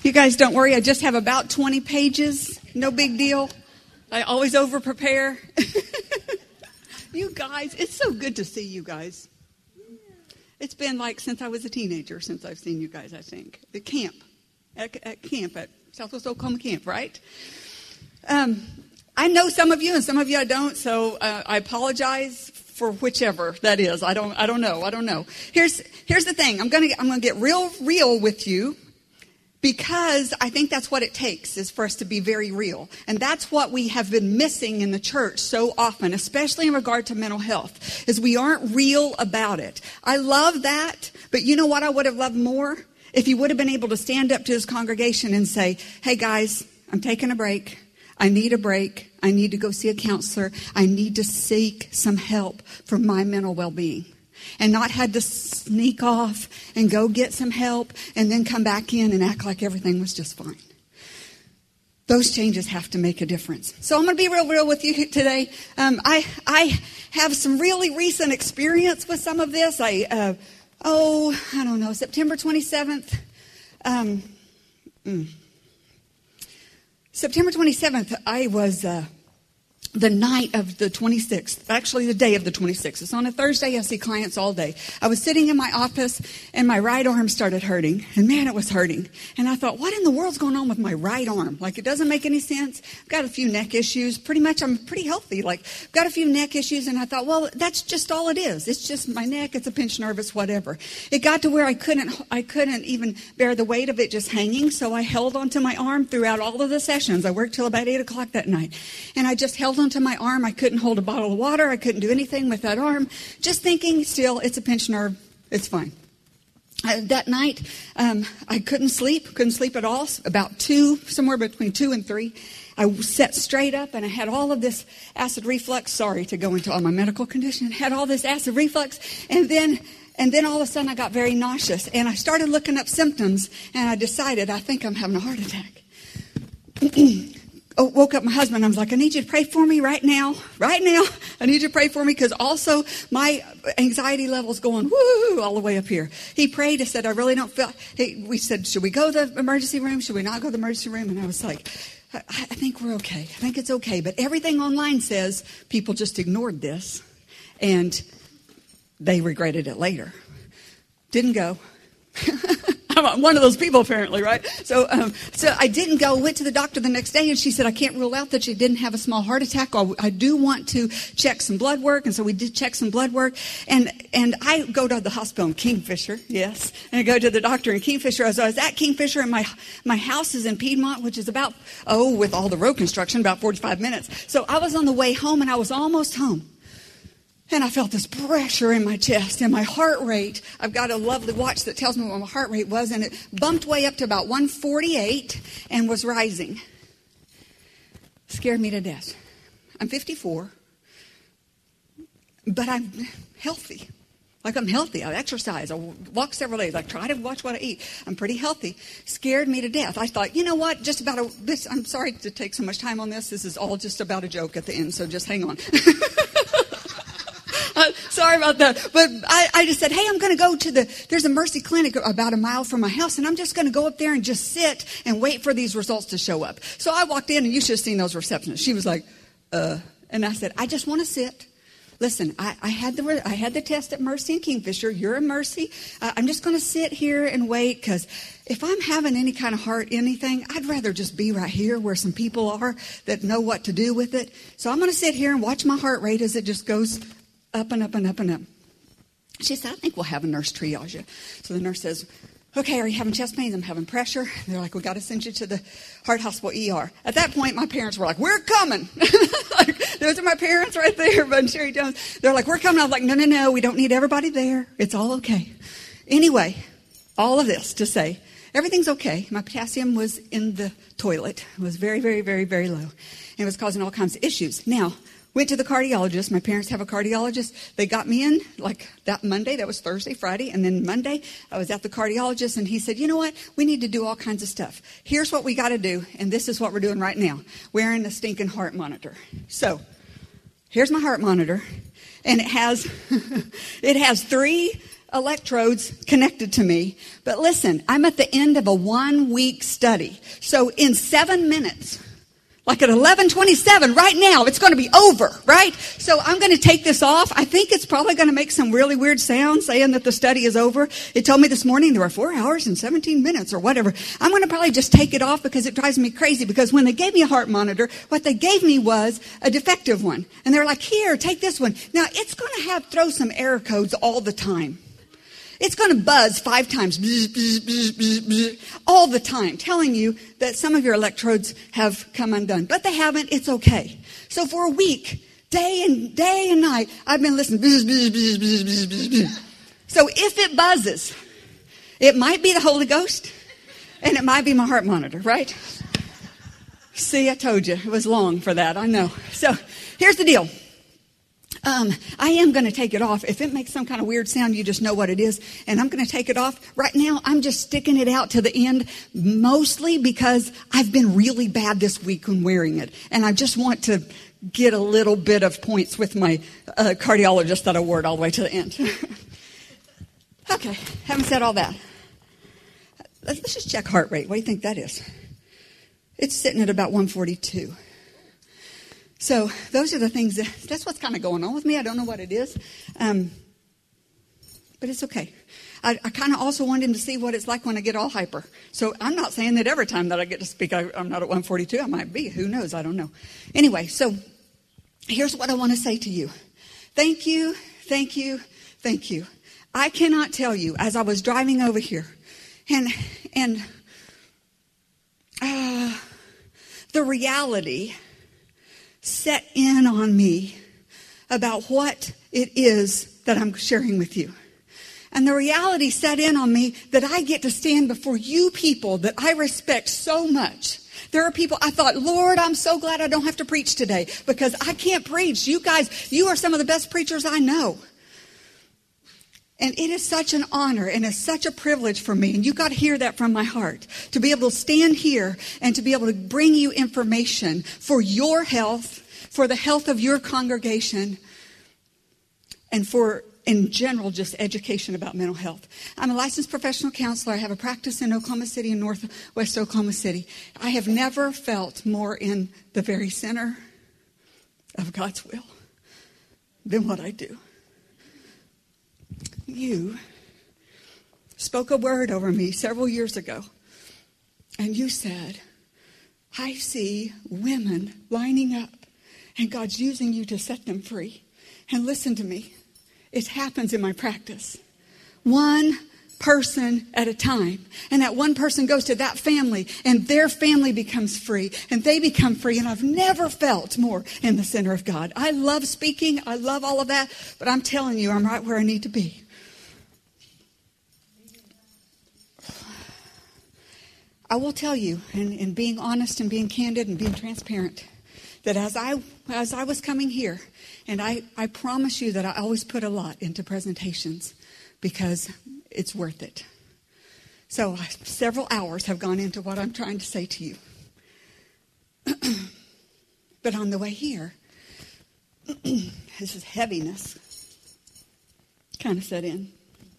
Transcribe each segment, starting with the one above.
You guys don't worry. I just have about 20 pages. No big deal. I always over-prepare. You guys, it's so good to see you guys. It's been like since I was a teenager since I've seen you guys, I think. At camp. At camp, at Southwest Oklahoma Camp, right? I know some of you and some of you I don't, so I apologize for whichever that is. I don't know. Here's the thing. I'm gonna get real with you, because I think that's what it takes, is for us to be very real. And that's what we have been missing in the church so often, especially in regard to mental health, is we aren't real about it. I love that, but you know what I would have loved more? If you would have been able to stand up to his congregation and say, hey guys, I'm taking a break. I need a break. I need to go see a counselor. I need to seek some help for my mental well-being. And not had to sneak off and go get some help and then come back in and act like everything was just fine. Those changes have to make a difference. So I'm going to be real with you today. I have some really recent experience with some of this. I don't know, September 27th. September 27th, I was... the night of the 26th, actually the day of the 26th. It's on a Thursday. I see clients all day. I was sitting in my office and my right arm started hurting. And man, it was hurting. And I thought, what in the world's going on with my right arm? Like, it doesn't make any sense. I've got a few neck issues. Pretty much, I'm pretty healthy. Like, I've got a few neck issues. And I thought, well, that's just all it is. It's just my neck. It's a pinched nerve. It's whatever. It got to where I couldn't even bear the weight of it just hanging. So I held onto my arm throughout all of the sessions. I worked till about 8 o'clock that night. And I just held onto my arm. I couldn't hold a bottle of water. I couldn't do anything with that arm. Just thinking, still, it's a pinched nerve. It's fine. That night, I couldn't sleep at all. Somewhere between 2 and 3. I sat straight up and I had all of this acid reflux. Sorry to go into all my medical condition. I had all this acid reflux. And then all of a sudden I got very nauseous. And I started looking up symptoms and I decided, I think I'm having a heart attack. Woke up my husband. I was like, I need you to pray for me right now. I need you to pray for me, because also my anxiety level's going woo all the way up here. He prayed. He said, I really don't feel. We said, should we go to the emergency room? Should we not go to the emergency room? And I was like, I think we're okay. I think it's okay. But everything online says people just ignored this and they regretted it later. Didn't go. I'm one of those people, apparently, right? So I didn't go. Went to the doctor the next day, and she said, I can't rule out that you didn't have a small heart attack. I do want to check some blood work. And so we did check some blood work. And I go to the hospital in Kingfisher, yes. And I go to the doctor in Kingfisher. As I was at Kingfisher, and my house is in Piedmont, which is about, with all the road construction, about 45 minutes. So I was on the way home, and I was almost home. And I felt this pressure in my chest and my heart rate. I've got a lovely watch that tells me what my heart rate was, and it bumped way up to about 148 and was rising. Scared me to death. I'm 54, but I'm healthy. Like, I'm healthy. I exercise. I walk several days. I try to watch what I eat. I'm pretty healthy. Scared me to death. I thought, you know what? I'm sorry to take so much time on this. This is all just about a joke at the end, so just hang on. Sorry about that. But I just said, hey, I'm going to go there's a Mercy Clinic about a mile from my house, and I'm just going to go up there and just sit and wait for these results to show up. So I walked in, and you should have seen those receptionists. She was like, and I said, I just want to sit. Listen, I had the test at Mercy and Kingfisher. You're in Mercy. I'm just going to sit here and wait, because if I'm having any kind of anything, I'd rather just be right here where some people are that know what to do with it. So I'm going to sit here and watch my heart rate as it just goes up and up and up and up. She said, I think we'll have a nurse triage you. So the nurse says, okay, are you having chest pains? I'm having pressure. They're like, we got to send you to the Heart Hospital ER. At that point, my parents were like, we're coming. Those are my parents right there, Bud and Sherry Jones. They're like, we're coming. I was like, no, we don't need everybody there. It's all okay. Anyway, all of this to say, everything's okay. My potassium was in the toilet. It was very, very, very, very low. And it was causing all kinds of issues. Now, went to the cardiologist. My parents have a cardiologist. They got me in like that Monday. That was Thursday, Friday. And then Monday, I was at the cardiologist, and he said, you know what? We need to do all kinds of stuff. Here's what we got to do, and this is what we're doing right now. Wearing a stinking heart monitor. So here's my heart monitor, and it has 3 electrodes connected to me. But listen, I'm at the end of a 1-week study. So in 7 minutes, like at 11:27 right now, it's going to be over, right? So I'm going to take this off. I think it's probably going to make some really weird sounds saying that the study is over. It told me this morning there were 4 hours and 17 minutes or whatever. I'm going to probably just take it off because it drives me crazy. Because when they gave me a heart monitor, what they gave me was a defective one. And they're like, here, take this one. Now, it's going to throw some error codes all the time. It's going to buzz 5 times, bzz, bzz, bzz, bzz, bzz, all the time, telling you that some of your electrodes have come undone. But they haven't. It's okay. So for a week, day and night, I've been listening. Bzz, bzz, bzz, bzz, bzz, bzz, bzz. So if it buzzes, it might be the Holy Ghost, and it might be my heart monitor, right? See, I told you. It was long for that. I know. So here's the deal. I am going to take it off. If it makes some kind of weird sound, you just know what it is. And I'm going to take it off. Right now, I'm just sticking it out to the end, mostly because I've been really bad this week when wearing it. And I just want to get a little bit of points with my cardiologist that I wore it all the way to the end. Okay, having said all that, let's just check heart rate. What do you think that is? It's sitting at about 142. So those are the things that's what's kind of going on with me. I don't know what it is. But it's okay. I kind of also wanted him to see what it's like when I get all hyper. So I'm not saying that every time that I get to speak, I'm not at 142. I might be. Who knows? I don't know. Anyway, so here's what I want to say to you. Thank you, thank you, thank you. I cannot tell you, as I was driving over here, and the reality set in on me about what it is that I'm sharing with you. And the reality set in on me that I get to stand before you people that I respect so much. There are people, I thought, Lord, I'm so glad I don't have to preach today because I can't preach. You guys, you are some of the best preachers I know. And it is such an honor and it's such a privilege for me. And you got to hear that from my heart. To be able to stand here and to be able to bring you information for your health, for the health of your congregation, and for, in general, just education about mental health. I'm a licensed professional counselor. I have a practice in Oklahoma City, in northwest Oklahoma City. I have never felt more in the very center of God's will than what I do. You spoke a word over me several years ago, and you said, I see women lining up, and God's using you to set them free. And listen to me, it happens in my practice. One person at a time. And that one person goes to that family, and their family becomes free, and they become free. And I've never felt more in the center of God. I love speaking. I love all of that. But I'm telling you, I'm right where I need to be. I will tell you, and being honest and being candid and being transparent, that as I was coming here, and I promise you that I always put a lot into presentations because it's worth it. So several hours have gone into what I'm trying to say to you. But on the way here, this is heaviness kind of set in.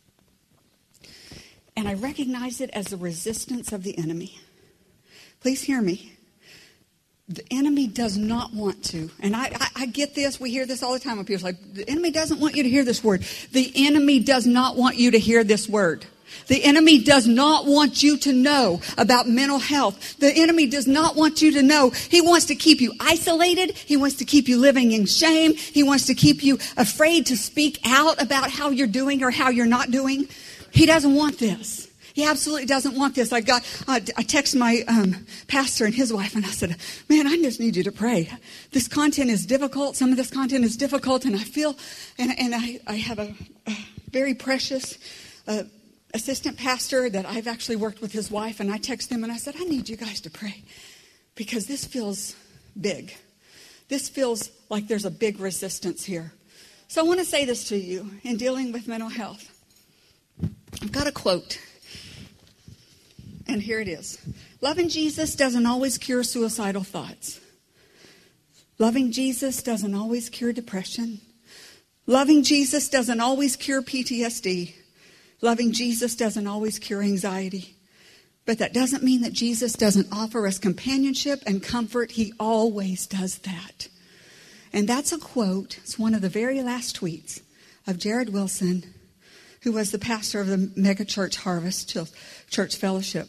And I recognize it as the resistance of the enemy. Please hear me. The enemy does not want to. And I get this. We hear this all the time when people are like, the enemy doesn't want you to hear this word. The enemy does not want you to hear this word. The enemy does not want you to know about mental health. The enemy does not want you to know. He wants to keep you isolated. He wants to keep you living in shame. He wants to keep you afraid to speak out about how you're doing or how you're not doing. He doesn't want this. He absolutely doesn't want this. I texted my pastor and his wife, and I said, man, I just need you to pray. This content is difficult. Some of this content is difficult, and I feel, and I have a very precious assistant pastor that I've actually worked with his wife, and I texted him, and I said, I need you guys to pray because this feels big. This feels like there's a big resistance here. So I want to say this to you in dealing with mental health. I've got a quote, and here it is. Loving Jesus doesn't always cure suicidal thoughts. Loving Jesus doesn't always cure depression. Loving Jesus doesn't always cure PTSD. Loving Jesus doesn't always cure anxiety. But that doesn't mean that Jesus doesn't offer us companionship and comfort. He always does that. And that's a quote. It's one of the very last tweets of Jared Wilson, who was the pastor of the megachurch Harvest Church Fellowship.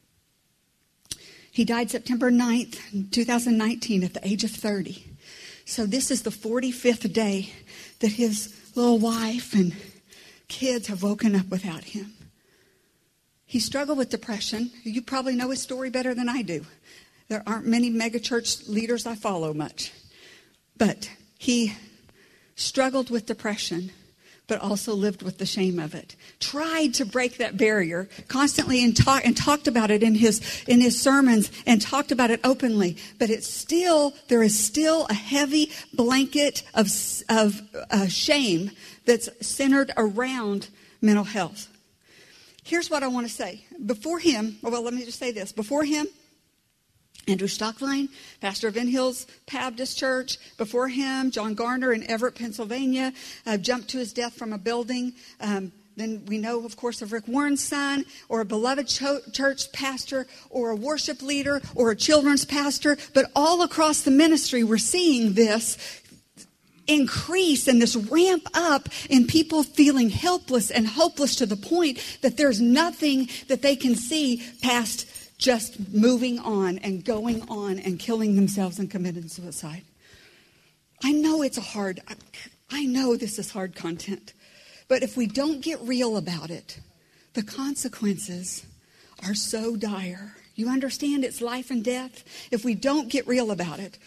He died September 9th, 2019 at the age of 30. So this is the 45th day that his little wife and kids have woken up without him. He struggled with depression. You probably know his story better than I do. There aren't many megachurch leaders I follow much. But he struggled with depression, but also lived with the shame of it. Tried to break that barrier constantly and talked about it in his sermons and talked about it openly. But there is still a heavy blanket of shame that's centered around mental health. Here's what I want to say. Before him, let me just say this. Before him, Andrew Stockline, pastor of In Hills Baptist Church. Before him, John Garner in Everett, Pennsylvania, jumped to his death from a building. Then we know, of course, of Rick Warren's son, or a beloved church pastor, or a worship leader, or a children's pastor. But all across the ministry, we're seeing this increase and this ramp up in people feeling helpless and hopeless to the point that there's nothing that they can see past just moving on and going on and killing themselves and committing suicide. I know I know this is hard content, but if we don't get real about it, the consequences are so dire. You understand it's life and death? If we don't get real about it,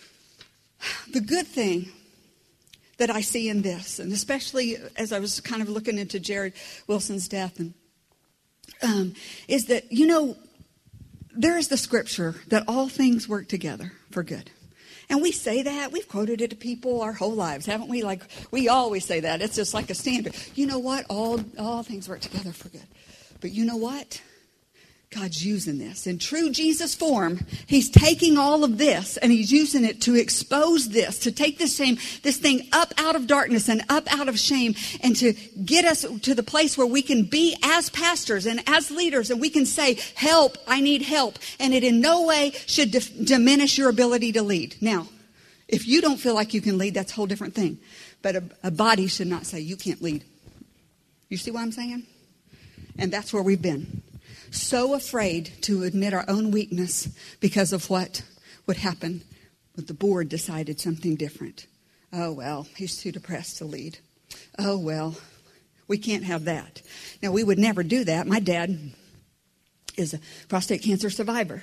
the good thing that I see in this, and especially as I was kind of looking into Jared Wilson's death, and is that, there is the scripture that all things work together for good. And we say that. We've quoted it to people our whole lives, haven't we? Like, we always say that. It's just like a standard. You know what? All things work together for good. But you know what? God's using this. In true Jesus form, he's taking all of this and he's using it to expose this, to take this thing up out of darkness and up out of shame, and to get us to the place where we can be as pastors and as leaders, and we can say, help, I need help. And it in no way should diminish your ability to lead. Now, if you don't feel like you can lead, that's a whole different thing. But a body should not say, you can't lead. You see what I'm saying? And that's where we've been. So afraid to admit our own weakness because of what would happen if the board decided something different. Oh, well, he's too depressed to lead. Oh, well, we can't have that. Now, we would never do that. My dad is a prostate cancer survivor.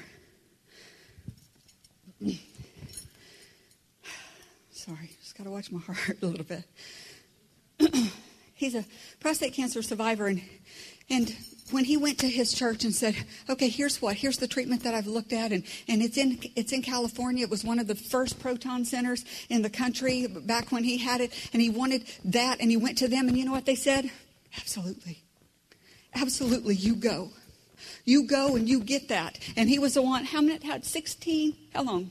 Sorry, just got to watch my heart a little bit. He's a prostate cancer survivor, and when he went to his church and said, okay, here's the treatment that I've looked at, and it's in California. It was one of the first proton centers in the country back when he had it, and he wanted that, and he went to them, and you know what they said? Absolutely. Absolutely, you go. You go and you get that. And he was the one, how long?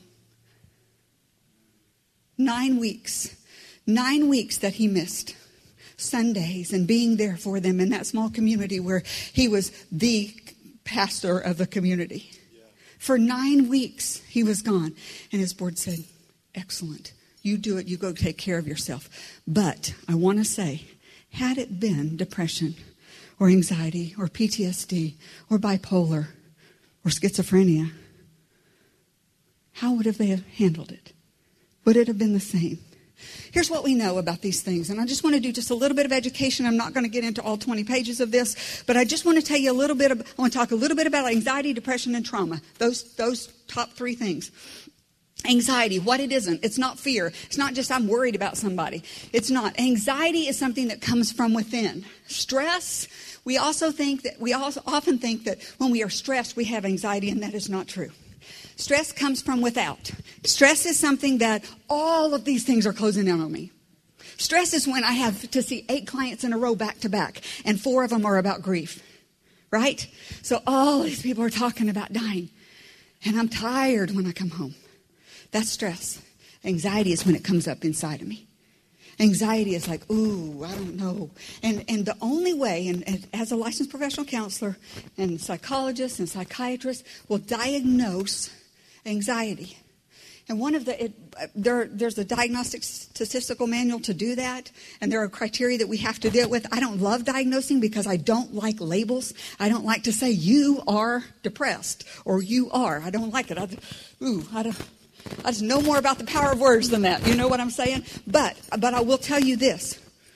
9 weeks. 9 weeks that he missed Sundays and being there for them in that small community where he was the pastor of the community. Yeah. For 9 weeks, he was gone. And his board said, excellent. You do it. You go take care of yourself. But I want to say, had it been depression or anxiety or PTSD or bipolar or schizophrenia, how would they have handled it? Would it have been the same? Here's what we know about these things. And I just want to do just a little bit of education. I'm not going to get into all 20 pages of this, but I just want to tell you a little bit. I want to talk a little bit about anxiety, depression, and trauma. Those top 3 things. Anxiety, what it isn't. It's not fear. It's not just I'm worried about somebody. It's not. Anxiety is something that comes from within. Stress, we often think that when we are stressed, we have anxiety, and that is not true. Stress comes from without. Stress is something that all of these things are closing in on me. Stress is when I have to see 8 clients in a row back to back, and 4 of them are about grief, right? So all these people are talking about dying, and I'm tired when I come home. That's stress. Anxiety is when it comes up inside of me. Anxiety is like, ooh, I don't know. And the only way, and as a licensed professional counselor and psychologist and psychiatrist will diagnose anxiety. And one of there's a diagnostic statistical manual to do that, and there are criteria that we have to deal with. I don't love diagnosing because I don't like labels. I don't like to say you are depressed or you are. I don't like it. I just know more about the power of words than that. You know what I'm saying? But I will tell you this.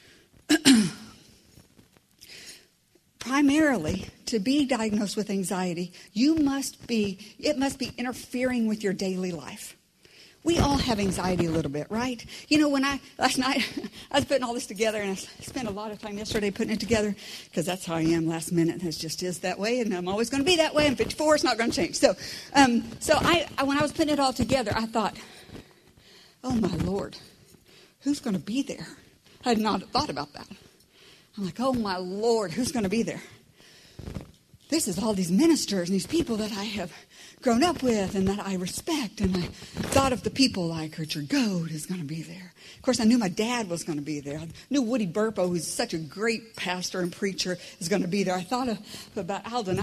Primarily, to be diagnosed with anxiety, it must be interfering with your daily life. We all have anxiety a little bit, right? You know, last night, I was putting all this together, and I spent a lot of time yesterday putting it together, because that's how I am last minute. It just is that way, and I'm always going to be that way. I'm 54, it's not going to change. So when I was putting it all together, I thought, oh, my Lord, who's going to be there? I had not thought about that. I'm like, oh, my Lord, who's going to be there? This is all these ministers and these people that I have grown up with and that I respect. And I thought of the people like Richard Goad is going to be there. Of course, I knew my dad was going to be there. I knew Woody Burpo, who's such a great pastor and preacher, is going to be there. I thought about Alden.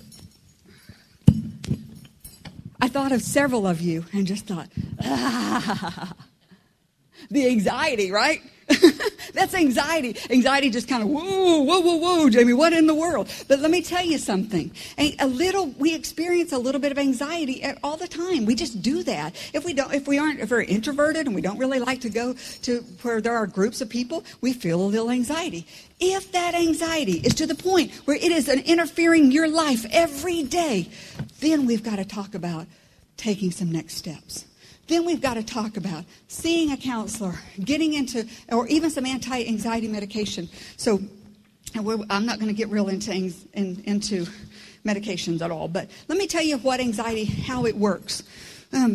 I thought of several of you and just thought, the anxiety, right? That's anxiety. Anxiety just kind of, whoa, Jamie, what in the world? But let me tell you something. We experience a little bit of anxiety all the time. We just do that. If we aren't very introverted and we don't really like to go to where there are groups of people, we feel a little anxiety. If that anxiety is to the point where it is interfering your life every day, then we've got to talk about taking some next steps. Then we've got to talk about seeing a counselor, getting into, or even some anti-anxiety medication. So I'm not going to get real into medications at all. But let me tell you what anxiety, how it works, and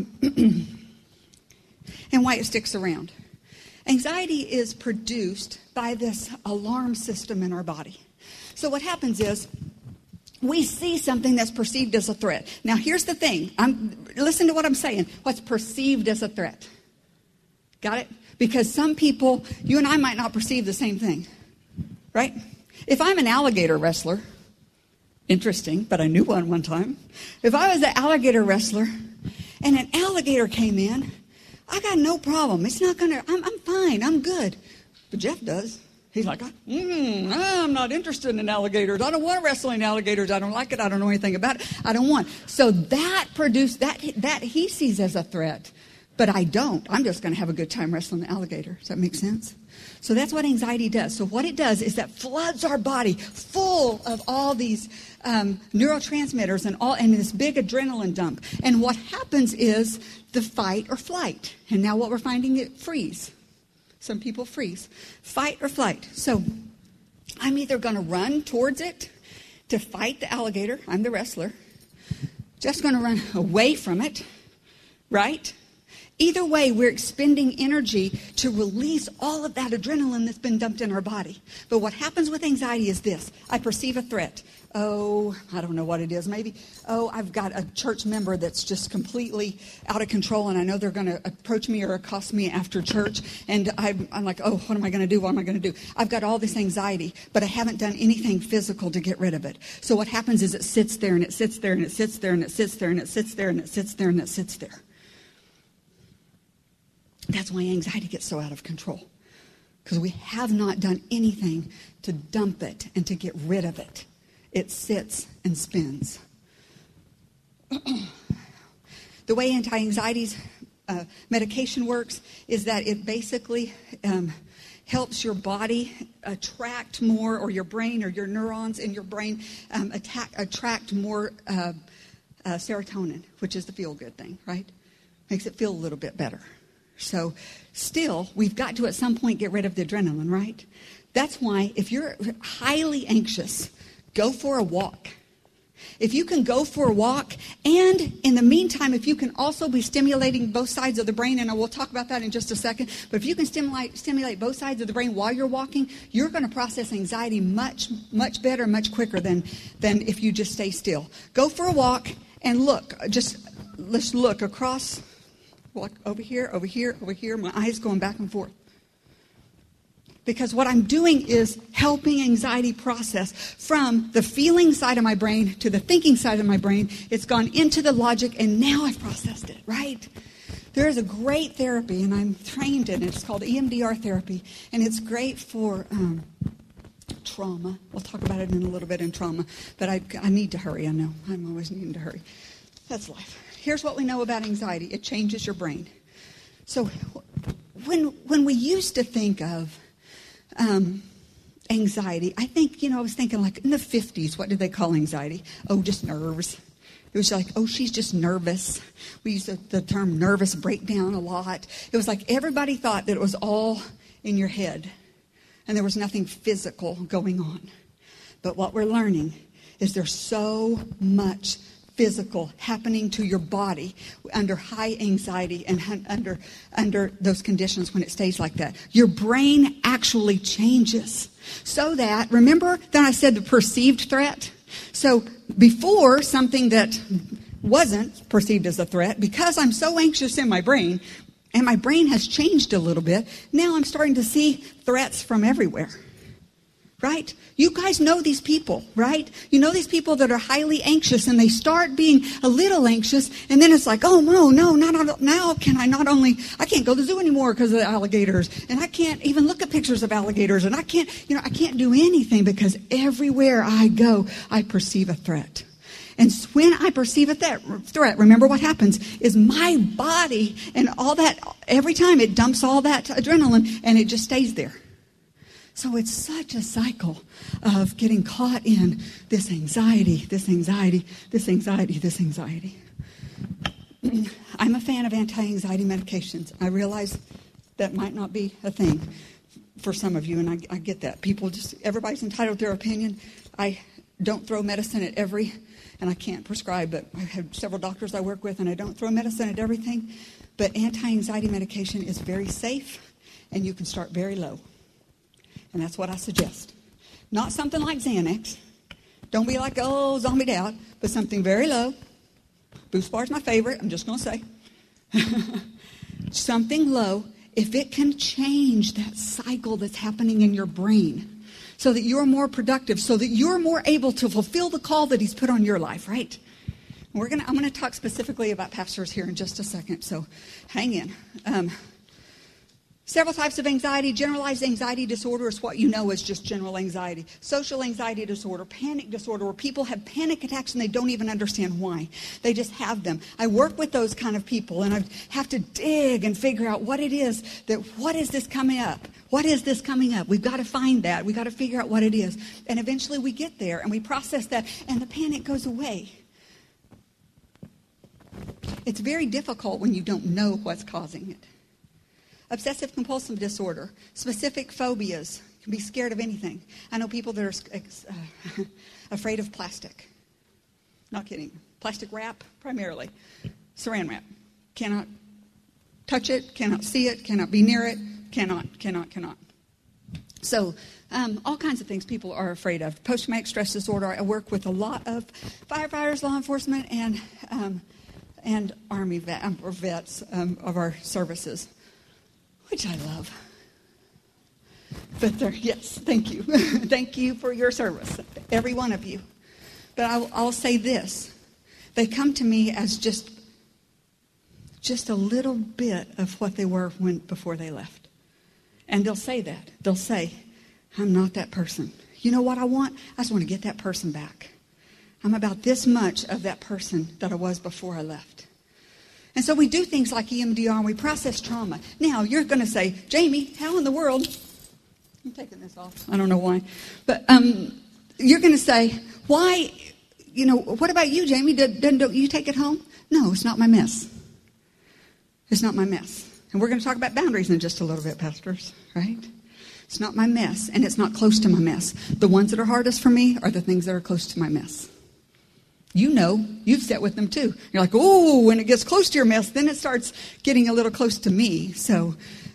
why it sticks around. Anxiety is produced by this alarm system in our body. So what happens is, we see something that's perceived as a threat. Now, here's the thing. Listen to what I'm saying. What's perceived as a threat. Got it? Because some people, you and I might not perceive the same thing. Right? If I'm an alligator wrestler, interesting, but I knew one time. If I was an alligator wrestler and an alligator came in, I got no problem. It's not going to, I'm fine. I'm good. But Jeff does. He's like, I'm not interested in alligators. I don't want to wrestle in alligators. I don't like it. I don't know anything about it. I don't want. So that produced, that he sees as a threat. But I don't. I'm just going to have a good time wrestling the alligator. Does that make sense? So that's what anxiety does. So what it does is that floods our body full of all these neurotransmitters and this big adrenaline dump. And what happens is the fight or flight. And now what we're finding is freeze. Some people freeze. Fight or flight. So I'm either going to run towards it to fight the alligator. I'm the wrestler. Just going to run away from it. Right? Either way, we're expending energy to release all of that adrenaline that's been dumped in our body. But what happens with anxiety is this. I perceive a threat. Oh, I don't know what it is. Maybe, I've got a church member that's just completely out of control, and I know they're going to approach me or accost me after church. And I'm like, oh, what am I going to do? What am I going to do? I've got all this anxiety, but I haven't done anything physical to get rid of it. So what happens is it sits there, and it sits there, and it sits there, and it sits there, and it sits there, and it sits there, and it sits there. That's why anxiety gets so out of control. Because we have not done anything to dump it and to get rid of it. It sits and spins. The way anti-anxiety medication works is that it basically helps your body attract more, or your brain or your neurons in your brain attract more serotonin, which is the feel-good thing, right? Makes it feel a little bit better. So still, we've got to at some point get rid of the adrenaline, right? That's why if you're highly anxious, go for a walk. If you can go for a walk, and in the meantime, if you can also be stimulating both sides of the brain, and we'll talk about that in just a second, but if you can stimulate both sides of the brain while you're walking, you're going to process anxiety much, much better, much quicker than if you just stay still. Go for a walk and look. Let's look across. Walk over here, over here, over here. My eyes going back and forth. Because what I'm doing is helping anxiety process from the feeling side of my brain to the thinking side of my brain. It's gone into the logic, and now I've processed it, right? There is a great therapy, and I'm trained in it. It's called EMDR therapy, and it's great for trauma. We'll talk about it in a little bit in trauma, but I need to hurry. I know. I'm always needing to hurry. That's life. Here's what we know about anxiety. It changes your brain. So when we used to think of anxiety, I think, I was thinking like in the 50s, what did they call anxiety? Oh, just nerves. It was like, oh, she's just nervous. We used the term nervous breakdown a lot. It was like everybody thought that it was all in your head and there was nothing physical going on. But what we're learning is there's so much physical happening to your body under high anxiety and under those conditions when it stays like that. Your brain actually changes. So that, remember that I said the perceived threat? So before, something that wasn't perceived as a threat, because I'm so anxious in my brain, and my brain has changed a little bit, now I'm starting to see threats from everywhere. Right? You guys know these people, right? You know these people that are highly anxious and they start being a little anxious and then it's like, oh no, not now I can't go to the zoo anymore because of the alligators, and I can't even look at pictures of alligators, and I can't do anything because everywhere I go, I perceive a threat. And when I perceive a threat, remember what happens is my body and all that, every time it dumps all that adrenaline and it just stays there. So it's such a cycle of getting caught in this anxiety. I'm a fan of anti-anxiety medications. I realize that might not be a thing for some of you, and I get that. Everybody's entitled to their opinion. I don't throw medicine at and I can't prescribe, but I have several doctors I work with, and I don't throw medicine at everything. But anti-anxiety medication is very safe, and you can start very low. And that's what I suggest. Not something like Xanax. Don't be like, oh, zombied out. But something very low. Boost Bar is my favorite. I'm just going to say. Something low. If it can change that cycle that's happening in your brain so that you're more productive, so that you're more able to fulfill the call that he's put on your life, right? I'm going to talk specifically about pastors here in just a second, so hang in. Several types of anxiety. Generalized anxiety disorder is what you know as just general anxiety. Social anxiety disorder, panic disorder, where people have panic attacks and they don't even understand why. They just have them. I work with those kind of people, and I have to dig and figure out what it is what is this coming up? What is this coming up? We've got to find that. We've got to figure out what it is. And eventually we get there and we process that, and the panic goes away. It's very difficult when you don't know what's causing it. Obsessive compulsive disorder, specific phobias, can be scared of anything. I know people that are afraid of plastic. Not kidding. Plastic wrap, primarily. Saran wrap. Cannot touch it, cannot see it, cannot be near it, cannot. So, all kinds of things people are afraid of. Post-traumatic stress disorder. I work with a lot of firefighters, law enforcement, and Army vets of our services, which I love. But yes, thank you. Thank you for your service, every one of you. But I'll say this. They come to me as just a little bit of what they were before they left. And they'll say that. They'll say, I'm not that person. You know what I want? I just want to get that person back. I'm about this much of that person that I was before I left. And so we do things like EMDR and we process trauma. Now, you're going to say, Jamie, how in the world? I'm taking this off. I don't know why. But you're going to say, why, what about you, Jamie? Don't you take it home? No, it's not my mess. It's not my mess. And we're going to talk about boundaries in just a little bit, pastors, right? It's not my mess, and it's not close to my mess. The ones that are hardest for me are the things that are close to my mess. You've sat with them too. You're like, oh, when it gets close to your mess, then it starts getting a little close to me. So,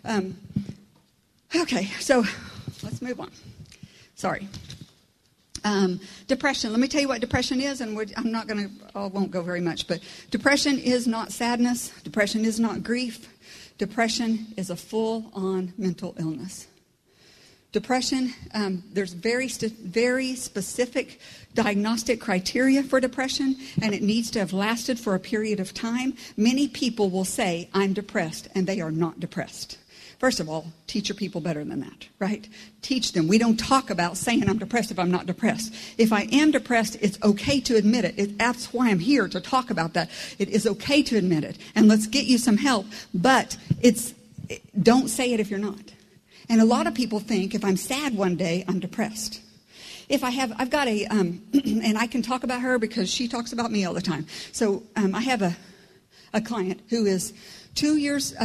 okay, so let's move on. Sorry. Depression. Let me tell you what depression is, and I won't go very much, but depression is not sadness. Depression is not grief. Depression is a full-on mental illness. Depression, there's very specific diagnostic criteria for depression, and it needs to have lasted for a period of time. Many people will say, I'm depressed, and they are not depressed. First of all, teach your people better than that, right? Teach them. We don't talk about saying I'm depressed if I'm not depressed. If I am depressed, it's okay to admit it. That's why I'm here, to talk about that. It is okay to admit it, and let's get you some help, but don't say it if you're not. And a lot of people think if I'm sad one day, I'm depressed. I've got and I can talk about her because she talks about me all the time. So I have a client who is 1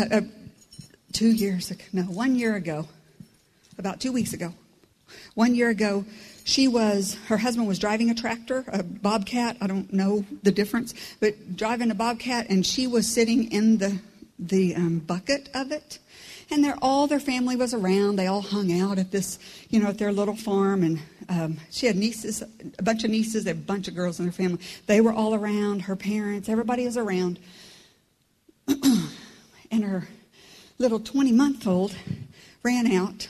year ago, about 2 weeks ago, 1 year ago, her husband was driving a tractor, a Bobcat. I don't know the difference, but driving a Bobcat, and she was sitting in the bucket of it. And all their family was around. They all hung out at this, at their little farm. And she had nieces, a bunch of nieces, a bunch of girls in her family. They were all around, her parents, everybody was around. And her little 20-month-old ran out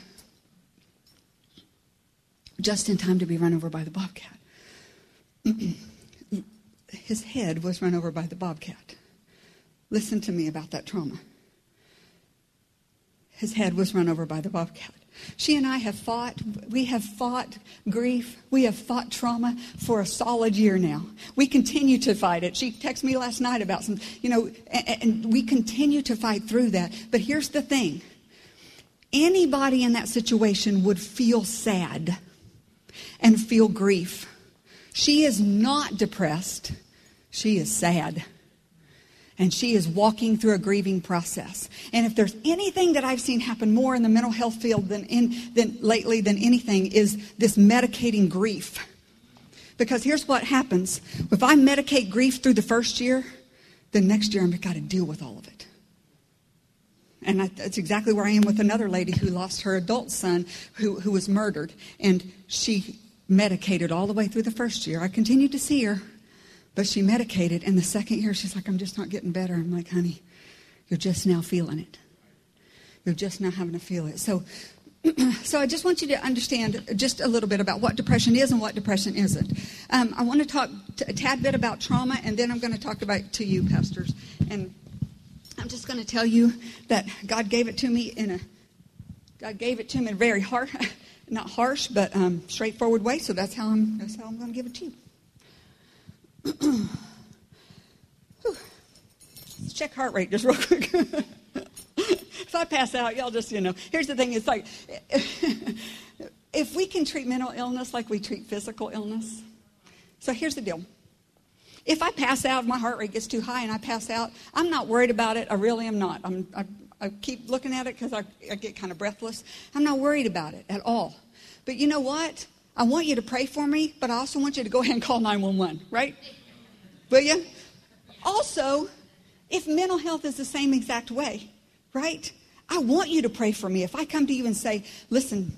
just in time to be run over by the Bobcat. His head was run over by the Bobcat. Listen to me about that trauma. His head was run over by the Bobcat. She and I have fought grief. We have fought trauma for a solid year now. We continue to fight it. She texted me last night about some, and we continue to fight through that. But here's the thing. Anybody in that situation would feel sad and feel grief. She is not depressed. She is sad. And she is walking through a grieving process. And if there's anything that I've seen happen more in the mental health field than lately than anything, is this medicating grief. Because here's what happens. If I medicate grief through the first year, then next year I've got to deal with all of it. And that's exactly where I am with another lady who lost her adult son who was murdered. And she medicated all the way through the first year. I continued to see her. But she medicated, and the second year, she's like, I'm just not getting better. I'm like, honey, you're just now feeling it. You're just now having to feel it. So I just want you to understand just a little bit about what depression is and what depression isn't. I want to talk a tad bit about trauma, and then I'm going to talk to you, pastors. And I'm just going to tell you that God gave it to me in a very hard, not harsh, but straightforward way. So that's how I'm going to give it to you. Let's check heart rate just real quick. If I pass out, y'all just, here's the thing. It's like, if we can treat mental illness like we treat physical illness. So here's the deal. If I pass out, my heart rate gets too high and I pass out, I'm not worried about it. I really am not. I keep looking at it because I get kind of breathless. I'm not worried about it at all. But you know what? I want you to pray for me, but I also want you to go ahead and call 911, right? Will you? Also, if mental health is the same exact way, right? I want you to pray for me. If I come to you and say, listen,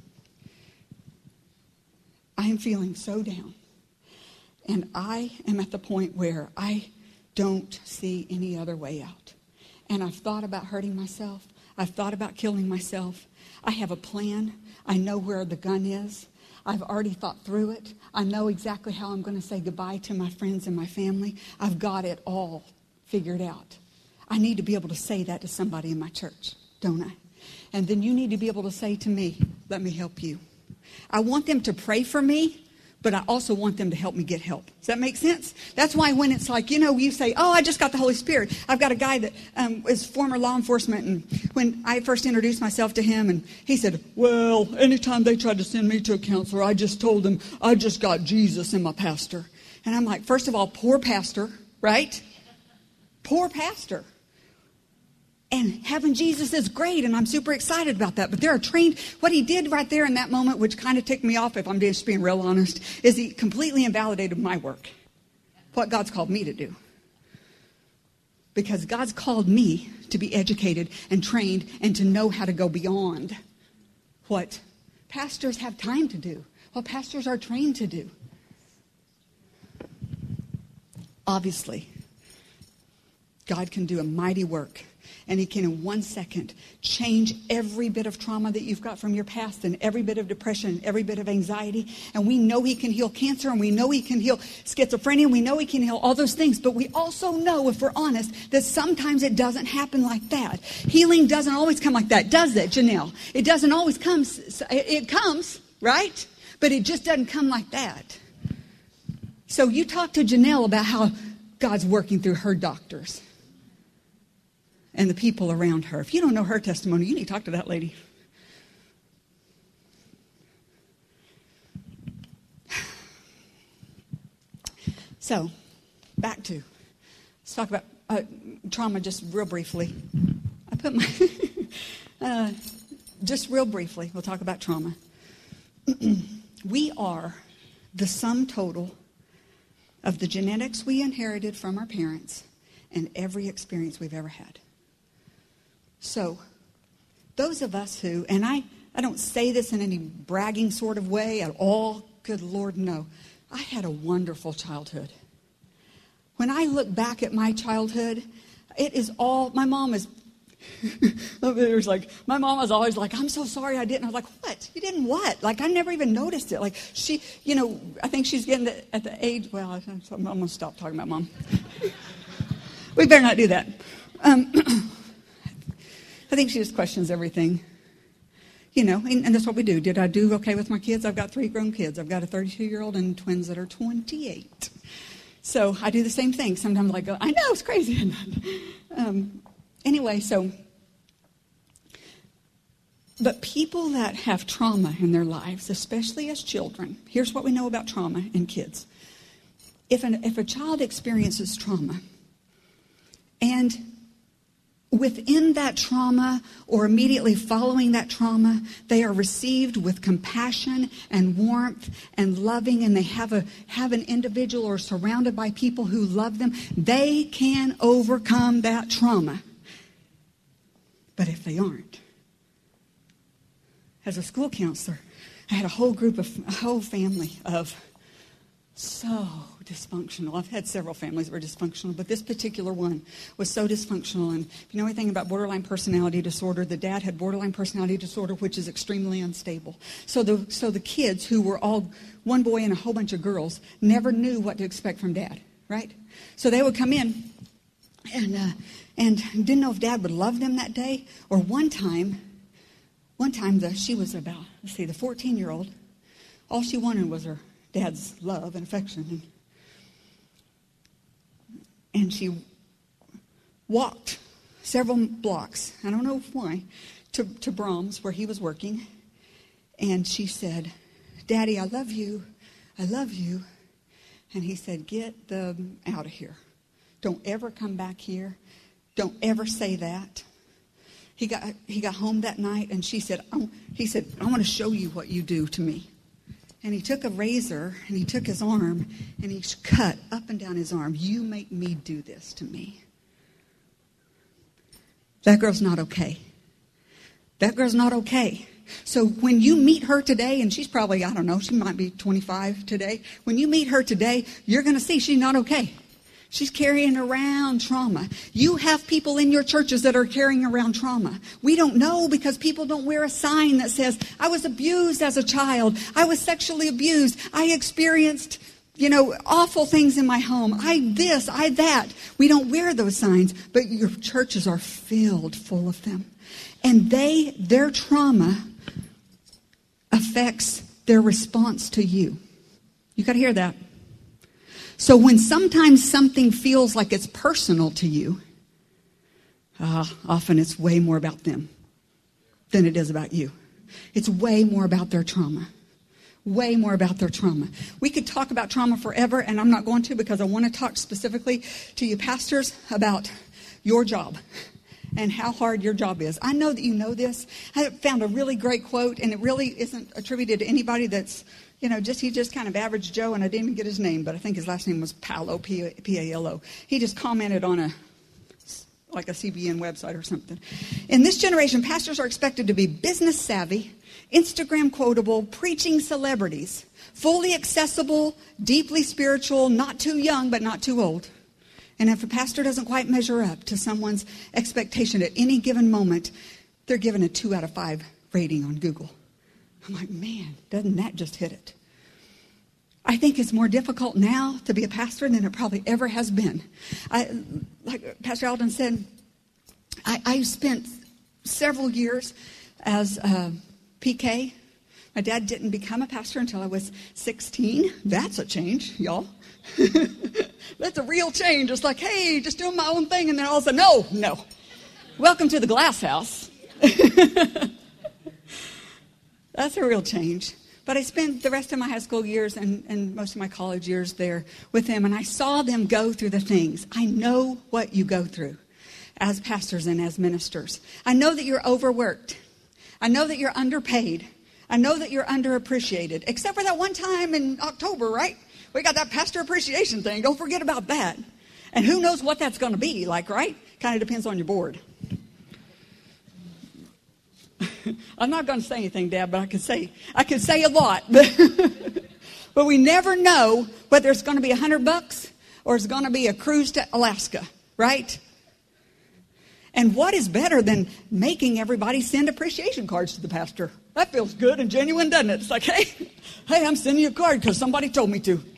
I am feeling so down, and I am at the point where I don't see any other way out. And I've thought about hurting myself. I've thought about killing myself. I have a plan. I know where the gun is. I've already thought through it. I know exactly how I'm going to say goodbye to my friends and my family. I've got it all figured out. I need to be able to say that to somebody in my church, don't I? And then you need to be able to say to me, let me help you. I want them to pray for me, but I also want them to help me get help. Does that make sense? That's why when it's like, you say, oh, I just got the Holy Spirit. I've got a guy that is former law enforcement, and when I first introduced myself to him, and he said, well, anytime they tried to send me to a counselor, I just told them, I just got Jesus in my pastor. And I'm like, first of all, poor pastor, right? Poor pastor. And having Jesus is great, and I'm super excited about that. But there are trained, what he did right there in that moment, which kind of ticked me off, if I'm just being real honest, is he completely invalidated my work, what God's called me to do. Because God's called me to be educated and trained and to know how to go beyond what pastors have time to do, what pastors are trained to do. Obviously, God can do a mighty work. And he can, in 1 second, change every bit of trauma that you've got from your past and every bit of depression and every bit of anxiety. And we know he can heal cancer, and we know he can heal schizophrenia, and we know he can heal all those things. But we also know, if we're honest, that sometimes it doesn't happen like that. Healing doesn't always come like that, does it, Janelle? It doesn't always come. It comes, right? But it just doesn't come like that. So you talk to Janelle about how God's working through her doctors and the people around her. If you don't know her testimony, you need to talk to that lady. So, let's talk about trauma just real briefly. I put my, just real briefly, we'll talk about trauma. We are the sum total of the genetics we inherited from our parents and every experience we've ever had. So, those of us who, and I don't say this in any bragging sort of way at all, good Lord, no. I had a wonderful childhood. When I look back at my childhood, it is all, my mom is, my mom was always like, I'm so sorry I didn't. I was like, what? You didn't what? Like, I never even noticed it. Like, she, I think she's getting at the age, well, I'm going to stop talking about Mom. We better not do that. I think she just questions everything. And that's what we do. Did I do okay with my kids? I've got 3 grown kids. I've got a 32-year-old and twins that are 28. So I do the same thing. Sometimes I go, I know, it's crazy. Anyway, but people that have trauma in their lives, especially as children, here's what we know about trauma in kids. If a child experiences trauma, and within that trauma or immediately following that trauma, they are received with compassion and warmth and loving, and they have an individual or surrounded by people who love them, they can overcome that trauma. But if they aren't, as a school counselor, I had a whole family of so dysfunctional. I've had several families that were dysfunctional, but this particular one was so dysfunctional. And if you know anything about borderline personality disorder, the dad had borderline personality disorder, which is extremely unstable. So the kids, who were all one boy and a whole bunch of girls, never knew what to expect from dad, right? So they would come in and didn't know if dad would love them that day. Or one time she was about, the 14-year-old, all she wanted was her dad's love and affection. And she walked several blocks, I don't know why, to Brahms, where he was working. And she said, Daddy, I love you. I love you. And he said, get them out of here. Don't ever come back here. Don't ever say that. He got home that night, and he said, I want to show you what you do to me. And he took a razor, and he took his arm, and he cut up and down his arm. You make me do this to me. That girl's not okay. That girl's not okay. So when you meet her today, and she's probably, I don't know, she might be 25 today. When you meet her today, you're going to see she's not okay. She's carrying around trauma. You have people in your churches that are carrying around trauma. We don't know because people don't wear a sign that says, I was abused as a child. I was sexually abused. I experienced, awful things in my home. I this, I that. We don't wear those signs, but your churches are filled full of them. And their trauma affects their response to you. You got to hear that. So when sometimes something feels like it's personal to you, often it's way more about them than it is about you. It's way more about their trauma. Way more about their trauma. We could talk about trauma forever, and I'm not going to because I want to talk specifically to you pastors about your job and how hard your job is. I know that you know this. I found a really great quote, and it really isn't attributed to anybody that's he's just kind of average Joe, and I didn't even get his name, but I think his last name was Palo, P-A-L-O. He just commented on a CBN website or something. In this generation, pastors are expected to be business savvy, Instagram quotable, preaching celebrities, fully accessible, deeply spiritual, not too young, but not too old. And if a pastor doesn't quite measure up to someone's expectation at any given moment, they're given a 2 out of 5 rating on Google. I'm like, man, doesn't that just hit it? I think it's more difficult now to be a pastor than it probably ever has been. Like Pastor Alden said, I spent several years as PK. My dad didn't become a pastor until I was 16. That's a change, y'all. That's a real change. It's like, hey, just doing my own thing. And then all of a sudden, no. Welcome to the glass house. That's a real change. But I spent the rest of my high school years and most of my college years there with them. And I saw them go through the things. I know what you go through as pastors and as ministers. I know that you're overworked. I know that you're underpaid. I know that you're underappreciated. Except for that one time in October, right? We got that pastor appreciation thing. Don't forget about that. And who knows what that's going to be like, right? Kind of depends on your board. I'm not going to say anything, Dad, but I could say a lot. But we never know whether it's going to be $100 or it's going to be a cruise to Alaska, right? And what is better than making everybody send appreciation cards to the pastor? That feels good and genuine, doesn't it? It's like, hey, I'm sending you a card because somebody told me to.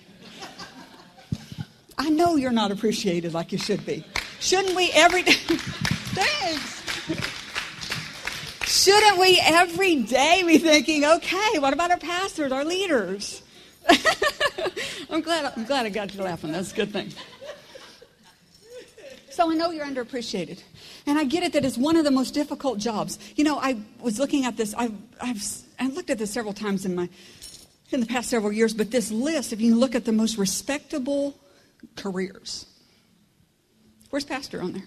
I know you're not appreciated like you should be. Shouldn't we every day? Thanks. Shouldn't we every day be thinking, okay, what about our pastors, our leaders? I'm glad I got you laughing. That's a good thing. So I know you're underappreciated. And I get it that it's one of the most difficult jobs. You know, I was looking at this. I've looked at this several times in the past several years. But this list, if you look at the most respectable careers, where's pastor on there?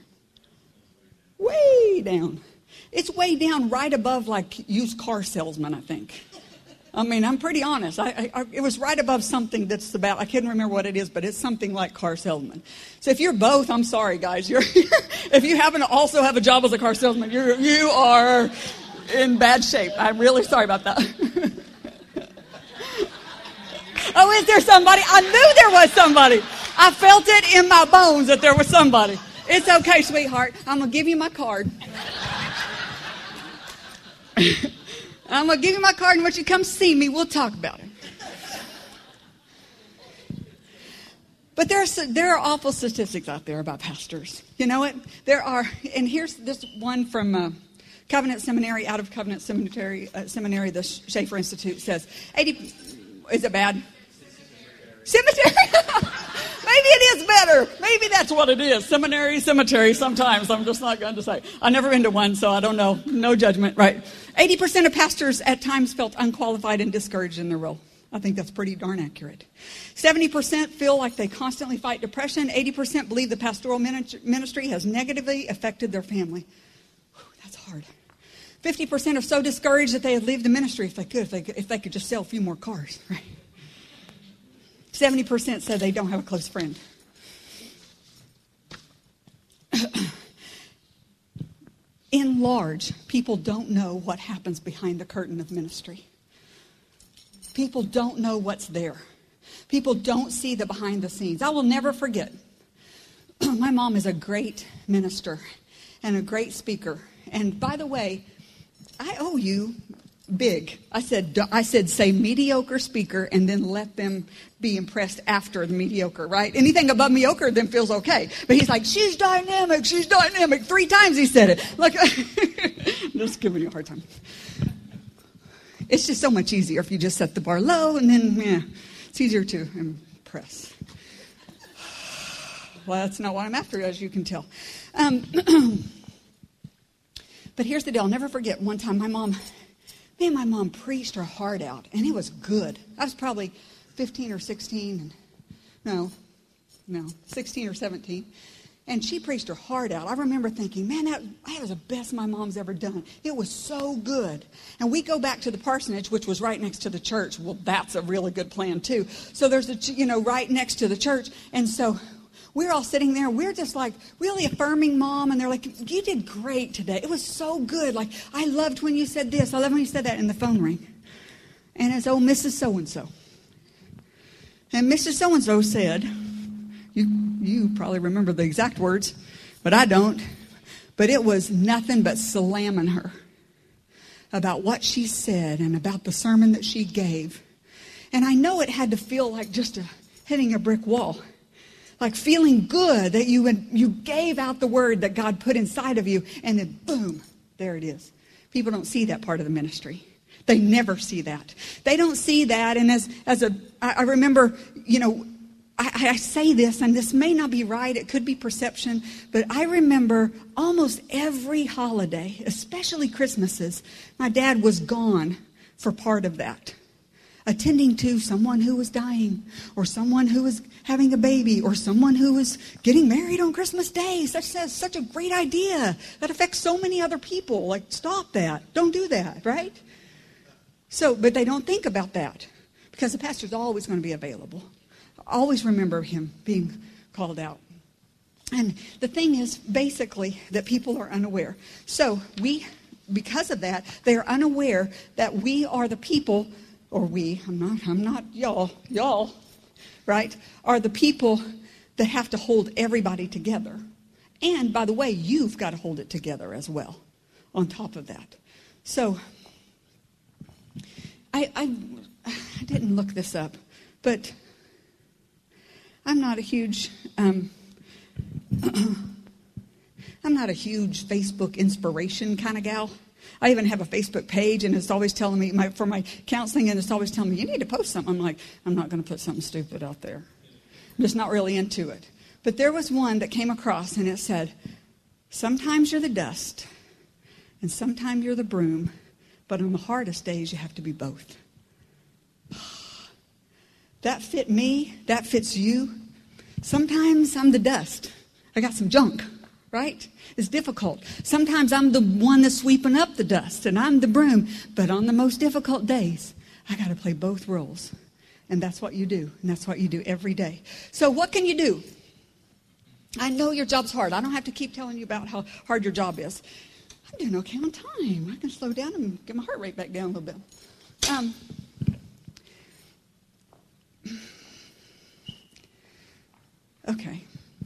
Way down. It's way down, right above like used car salesman, I think. I mean, I'm pretty honest. It was right above something that's about, I can't remember what it is, but it's something like car salesman. So if you're both, I'm sorry, guys. If you happen to also have a job as a car salesman, you are in bad shape. I'm really sorry about that. Oh, is there somebody? I knew there was somebody. I felt it in my bones that there was somebody. It's okay, sweetheart. I'm going to give you my card. I'm going to give you my card, and when you come see me, we'll talk about it. But there are awful statistics out there about pastors. You know what? There are, and here's this one from Covenant Seminary, out of Covenant Seminary, the Schaefer Institute says, 80, is it bad? Cemetery. Maybe it is better. Maybe that's what it is. Seminary, cemetery, sometimes. I'm just not going to say. I've never been to one, so I don't know. No judgment, right? 80% of pastors at times felt unqualified and discouraged in their role. I think that's pretty darn accurate. 70% feel like they constantly fight depression. 80% believe the pastoral ministry has negatively affected their family. Whew, that's hard. 50% are so discouraged that they'd leave the ministry if they could just sell a few more cars, right? 70% said they don't have a close friend. In large, people don't know what happens behind the curtain of ministry. People don't know what's there. People don't see the behind the scenes. I will never forget. My mom is a great minister and a great speaker. And by the way, I owe you big. I said say mediocre speaker and then let them be impressed after the mediocre, right? Anything above mediocre then feels okay. But he's like, she's dynamic. 3 times he said it. Like, I'm just giving you a hard time. It's just so much easier if you just set the bar low and then, it's easier to impress. Well, that's not what I'm after, as you can tell. But here's the deal. I'll never forget one time my mom preached her heart out, and it was good. I was probably 15 or 16. No, 16 or 17. And she preached her heart out. I remember thinking, man, that was the best my mom's ever done. It was so good. And we go back to the parsonage, which was right next to the church. Well, that's a really good plan, too. So there's right next to the church. And so we're all sitting there. We're just like really affirming Mom. And they're like, you did great today. It was so good. Like, I loved when you said this. I loved when you said that. And the phone rang. And it's, Mrs. So-and-so. And Mrs. So-and-so said, You probably remember the exact words, but I don't. But it was nothing but slamming her about what she said and about the sermon that she gave. And I know it had to feel like just hitting a brick wall. Like feeling good that you gave out the word that God put inside of you, and then boom, there it is. People don't see that part of the ministry. They never see that. They don't see that. And I remember, I say this, and this may not be right. It could be perception. But I remember almost every holiday, especially Christmases, my dad was gone for part of that. Attending to someone who was dying, or someone who was having a baby, or someone who was getting married on Christmas Day. Such a great idea. That affects so many other people. Like, stop that. Don't do that, right? But they don't think about that, because the pastor's always going to be available. Always remember him being called out. And the thing is, basically, that people are unaware. So because of that, they are unaware that we are the people, or I'm not y'all, right, are the people that have to hold everybody together. And, by the way, you've got to hold it together as well, on top of that. So, I didn't look this up, but I'm not a huge Facebook inspiration kind of gal. I even have a Facebook page, and it's always telling me for my counseling, and it's always telling me, you need to post something. I'm like, I'm not going to put something stupid out there. I'm just not really into it. But there was one that came across, and it said, sometimes you're the dust, and sometimes you're the broom, but on the hardest days, you have to be both. That fit me. That fits you. Sometimes I'm the dust. I got some junk, right? It's difficult. Sometimes I'm the one that's sweeping up the dust, and I'm the broom. But on the most difficult days, I got to play both roles. And that's what you do. And that's what you do every day. So what can you do? I know your job's hard. I don't have to keep telling you about how hard your job is. I'm doing okay on time. I can slow down and get my heart rate back down a little bit. Okay.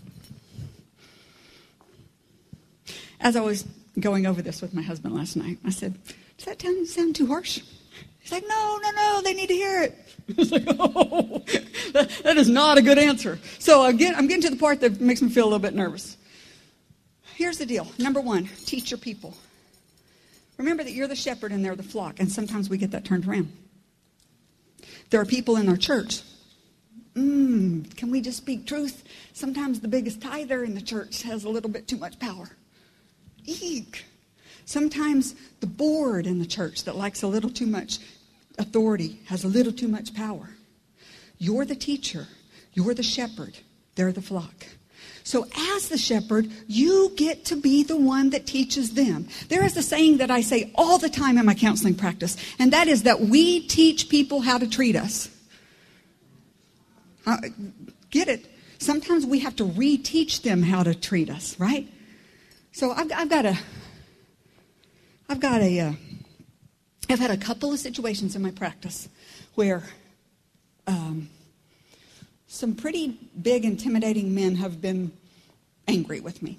As I was going over this with my husband last night, I said, does that sound too harsh? He's like, no, they need to hear it. I was like, oh, that is not a good answer. So again, I'm getting to the part that makes me feel a little bit nervous. Here's the deal. Number one, teach your people. Remember that you're the shepherd and they're the flock, and sometimes we get that turned around. There are people in our church. Can we just speak truth? Sometimes the biggest tither in the church has a little bit too much power. Eek. Sometimes the board in the church that likes a little too much authority has a little too much power. You're the teacher. You're the shepherd. They're the flock. So as the shepherd, you get to be the one that teaches them. There is a saying that I say all the time in my counseling practice, and that is that we teach people how to treat us. Get it? Sometimes we have to reteach them how to treat us, right? So I've had a couple of situations in my practice where some pretty big, intimidating men have been angry with me.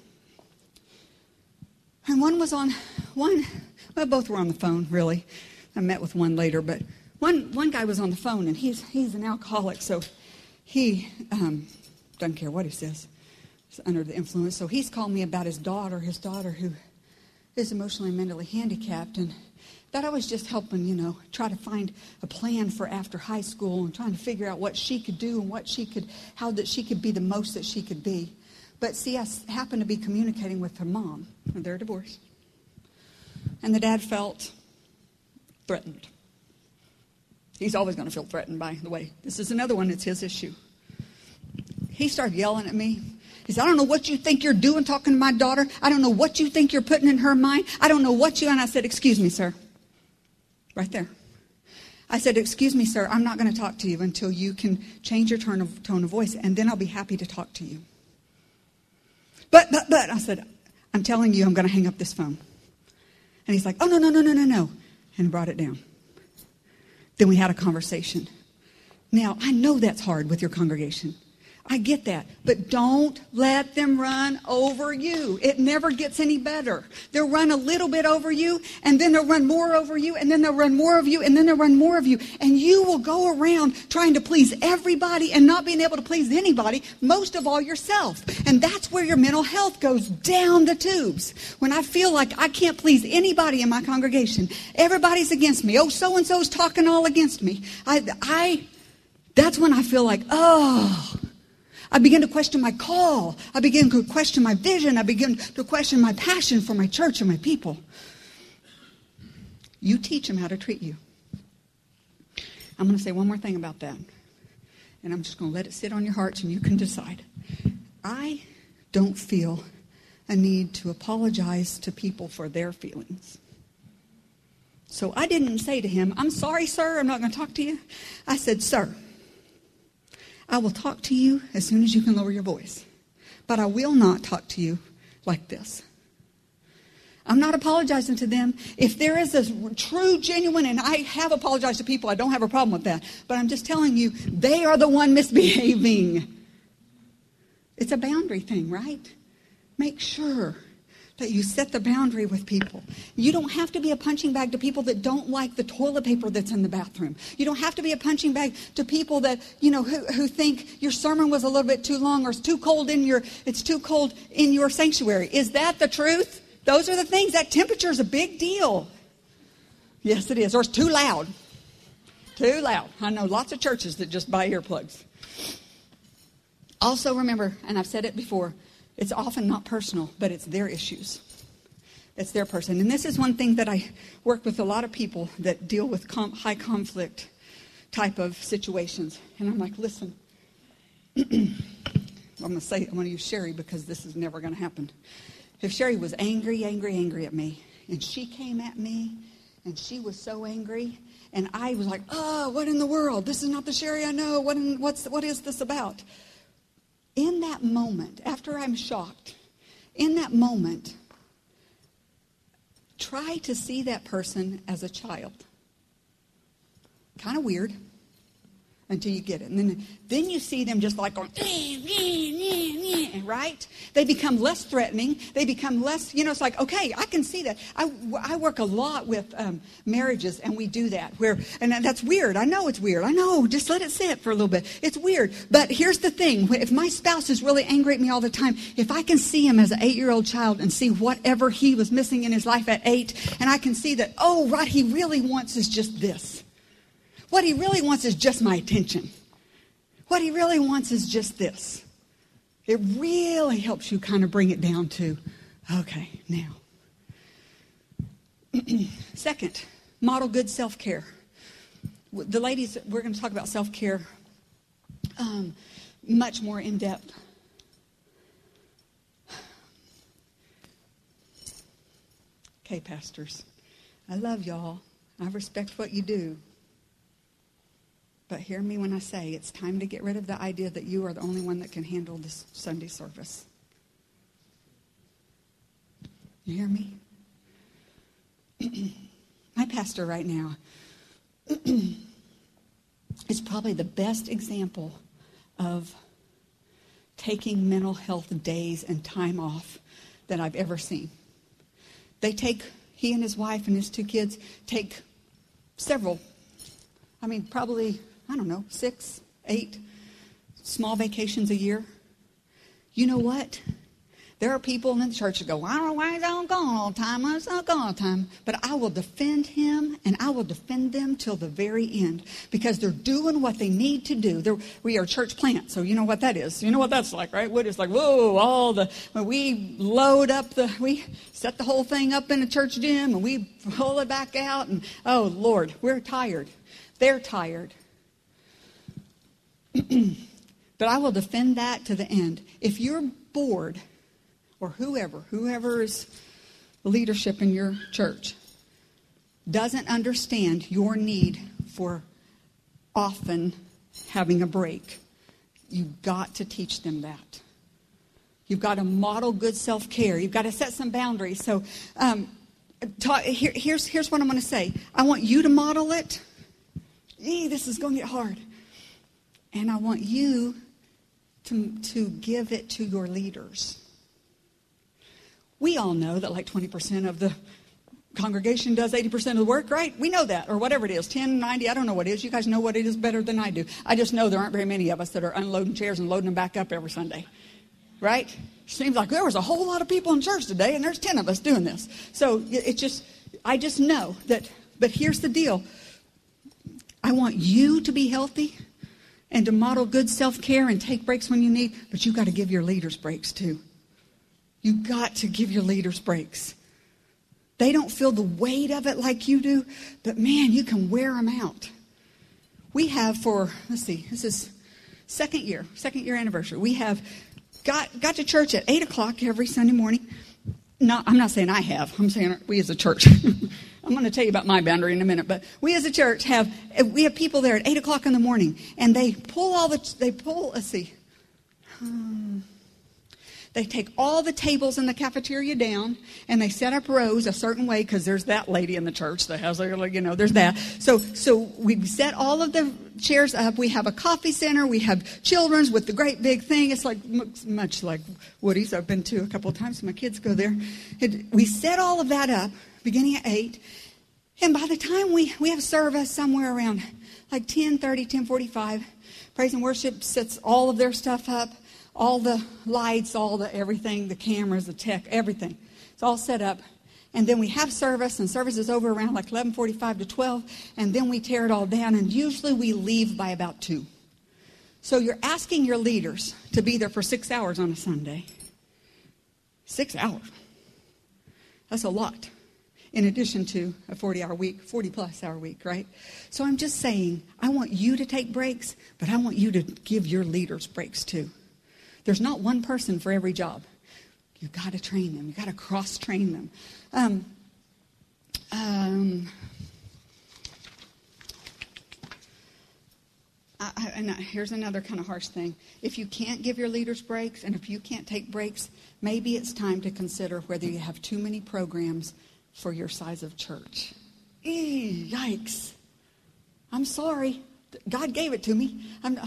And both were on the phone, really. I met with one later, but one guy was on the phone, and he's an alcoholic, so he doesn't care what he says. He's under the influence. So he's called me about his daughter who is emotionally and mentally handicapped, and that I was just helping, try to find a plan for after high school and trying to figure out what she could do and how that she could be the most that she could be. But see, I happened to be communicating with her mom, and they're divorced. And the dad felt threatened. He's always going to feel threatened, by the way. This is another one that's his issue. He started yelling at me. He said, I don't know what you think you're doing talking to my daughter. I don't know what you think you're putting in her mind. I don't know what you... And I said, excuse me, sir. Right there. I said, excuse me, sir. I'm not going to talk to you until you can change your tone of voice, and then I'll be happy to talk to you. But, I said, I'm telling you, I'm going to hang up this phone. And he's like, oh, no. And brought it down. Then we had a conversation. Now, I know that's hard with your congregation. I get that. But don't let them run over you. It never gets any better. They'll run a little bit over you, and then they'll run more over you, and then they'll run more of you, and then they'll run more of you. And you will go around trying to please everybody and not being able to please anybody, most of all yourself. And that's where your mental health goes down the tubes. When I feel like I can't please anybody in my congregation, everybody's against me. Oh, so-and-so's talking all against me. That's when I feel like, I begin to question my call. I begin to question my vision. I begin to question my passion for my church and my people. You teach them how to treat you. I'm going to say one more thing about that. And I'm just going to let it sit on your hearts and you can decide. I don't feel a need to apologize to people for their feelings. So I didn't say to him, I'm sorry, sir, I'm not going to talk to you. I said, sir, I will talk to you as soon as you can lower your voice. But I will not talk to you like this. I'm not apologizing to them. If there is a true, genuine, and I have apologized to people, I don't have a problem with that. But I'm just telling you, they are the one misbehaving. It's a boundary thing, right? Make sure that you set the boundary with people. You don't have to be a punching bag to people that don't like the toilet paper that's in the bathroom. You don't have to be a punching bag to people that, who think your sermon was a little bit too long or it's too cold in your sanctuary. Is that the truth? Those are the things. That temperature is a big deal. Yes, it is. Or it's too loud. Too loud. I know lots of churches that just buy earplugs. Also remember, and I've said it before, it's often not personal, but it's their issues. It's their person. And this is one thing that I work with a lot of people that deal with high conflict type of situations. And I'm like, listen, I'm going to use Sherry because this is never going to happen. If Sherry was angry at me, and she came at me, and she was so angry, and I was like, what in the world? This is not the Sherry I know. What is this about? In that moment, after I'm shocked, in that moment, try to see that person as a child. Kind of weird until you get it. And then you see them just like going, right? They become less threatening. They become less, it's like, okay, I can see that. I work a lot with marriages, and we do that. And that's weird. I know it's weird. I know. Just let it sit for a little bit. It's weird. But here's the thing. If my spouse is really angry at me all the time, if I can see him as an 8-year-old child and see whatever he was missing in his life at 8, and I can see that, what he really wants is just this. What he really wants is just my attention. What he really wants is just this. It really helps you kind of bring it down to, okay, now. Second, model good self-care. The ladies, we're going to talk about self-care much more in depth. Okay, pastors, I love y'all. I respect what you do. But hear me when I say it's time to get rid of the idea that you are the only one that can handle this Sunday service. You hear me? My pastor right now is probably the best example of taking mental health days and time off that I've ever seen. He and his wife and his 2 kids take several, probably, 6, 8 small vacations a year. You know what? There are people in the church that go, I don't know why he's not gone all the time. He's not gone all the time. But I will defend him, and I will defend them till the very end because they're doing what they need to do. We are a church plant, so you know what that is. You know what that's like, right? It's like, when we load up we set the whole thing up in a church gym, and we pull it back out, and oh, Lord, we're tired. They're tired. But I will defend that to the end. If you're bored, or whoever is leadership in your church, doesn't understand your need for often having a break, you've got to teach them that. You've got to model good self-care. You've got to set some boundaries. So here's what I'm going to say. I want you to model it. This is going to get hard. And I want you to give it to your leaders. We all know that like 20% of the congregation does 80% of the work, right? We know that, or whatever it is, 10, 90, I don't know what it is. You guys know what it is better than I do. I just know there aren't very many of us that are unloading chairs and loading them back up every Sunday, right? Seems like there was a whole lot of people in church today, and there's 10 of us doing this. So I just know that, but here's the deal. I want you to be healthy and to model good self-care and take breaks when you need, but you've got to give your leaders breaks too. You've got to give your leaders breaks. They don't feel the weight of it like you do, but man, you can wear them out. We have this is second year anniversary. We have got to church at 8 o'clock every Sunday morning. No, I'm not saying I have. I'm saying we as a church. I'm going to tell you about my boundary in a minute, but we as a church have people there at 8 o'clock in the morning, and they take all the tables in the cafeteria down, and they set up rows a certain way, because there's that lady in the church that has, there's that. So we set all of the chairs up. We have a coffee center. We have children's with the great big thing. It's like much like Woody's. I've been to a couple of times. My kids go there. We set all of that up beginning at 8. And by the time we have service somewhere around like 10:30, 10:45, praise and worship sets all of their stuff up. All the lights, all the everything, the cameras, the tech, everything. It's all set up. And then we have service, and service is over around like 11:45 to 12, and then we tear it all down, and usually we leave by about 2. So you're asking your leaders to be there for 6 hours on a Sunday. 6 hours. That's a lot. In addition to a 40-hour week, 40-plus hour week, right? So I'm just saying, I want you to take breaks, but I want you to give your leaders breaks too. There's not one person for every job. You've got to train them. You've got to cross-train them. And here's another kind of harsh thing. If you can't give your leaders breaks, and if you can't take breaks, maybe it's time to consider whether you have too many programs for your size of church. Yikes. I'm sorry. God gave it to me.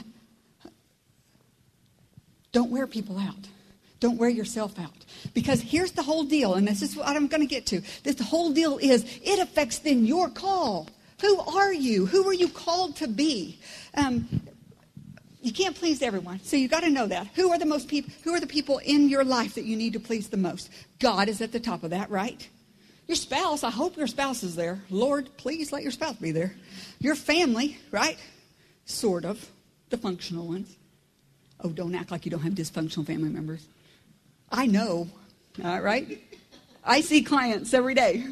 Don't wear people out. Don't wear yourself out. Because here's the whole deal, and this is what I'm going to get to. The whole deal is it affects then your call. Who are you? Who are you called to be? You can't please everyone, so you got to know that. Who are the people in your life that you need to please the most? God is at the top of that, right? Your spouse, I hope your spouse is there. Lord, please let your spouse be there. Your family, right? Sort of. The functional ones. Oh, don't act like you don't have dysfunctional family members. I know, right? I see clients every day.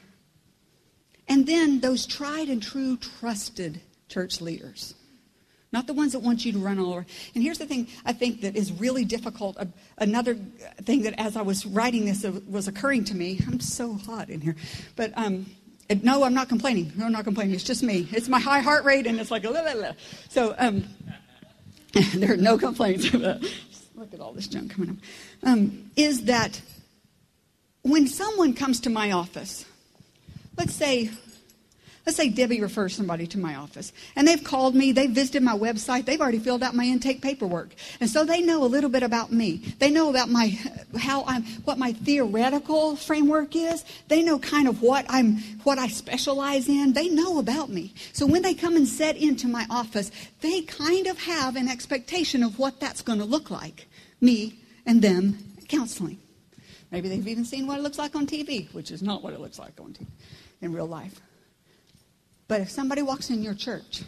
And then those tried and true, trusted church leaders. Not the ones that want you to run all over. And here's the thing I think that is really difficult. Another thing that as I was writing this was occurring to me. I'm so hot in here. But no, I'm not complaining. No, I'm not complaining. It's just me. It's my high heart rate, and it's like, So there are no complaints. Look at all this junk coming up. Is that when someone comes to my office, let's say Debbie refers somebody to my office, and they've called me, they've visited my website, they've already filled out my intake paperwork, and so they know a little bit about me. They know about what my theoretical framework is. They know kind of what I specialize in. They know about me. So when they come and set into my office, they kind of have an expectation of what that's going to look like. Me and them counseling. Maybe they've even seen what it looks like on TV, which is not what it looks like on TV in real life. But if somebody walks in your church,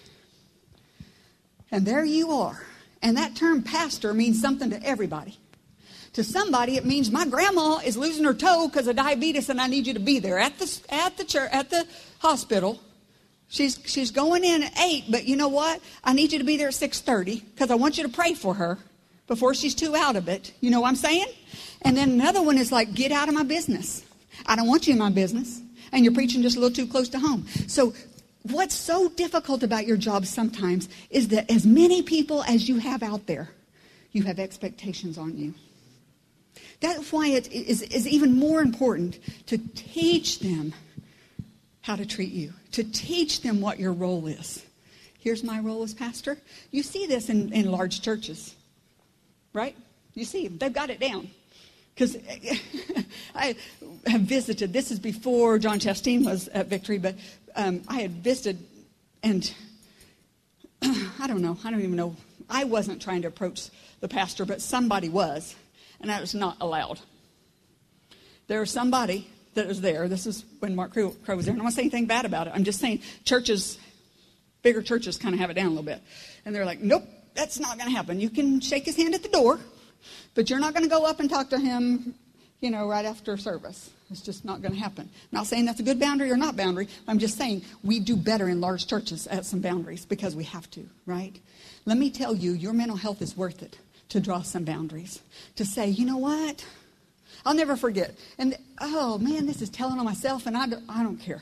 and there you are, and that term pastor means something to everybody. To somebody, it means my grandma is losing her toe because of diabetes, and I need you to be there at the church, at the hospital. She's going in at 8, but you know what? I need you to be there at 6:30 because I want you to pray for her before she's too out of it. You know what I'm saying? And then another one is like, get out of my business. I don't want you in my business. And you're preaching just a little too close to home. So what's so difficult about your job sometimes is that as many people as you have out there, you have expectations on you. That's why it is even more important to teach them how to treat you, to teach them what your role is. Here's my role as pastor. You see this in large churches. right? You see them. They've got it down. Because I have visited. This is before John Chastain was at Victory, but I had visited, and I don't even know. I wasn't trying to approach the pastor, but somebody was, and that was not allowed. There was somebody that was there. This is when Mark Crow was there. I don't want to say anything bad about it. I'm just saying bigger churches kind of have it down a little bit. And they're like, nope, that's not going to happen. You can shake his hand at the door, but you're not going to go up and talk to him, right after service. It's just not going to happen. I'm not saying that's a good boundary or not boundary. I'm just saying we do better in large churches at some boundaries because we have to, right? Let me tell you, your mental health is worth it to draw some boundaries. To say, you know what? I'll never forget. And, oh, man, this is telling on myself, and I don't care.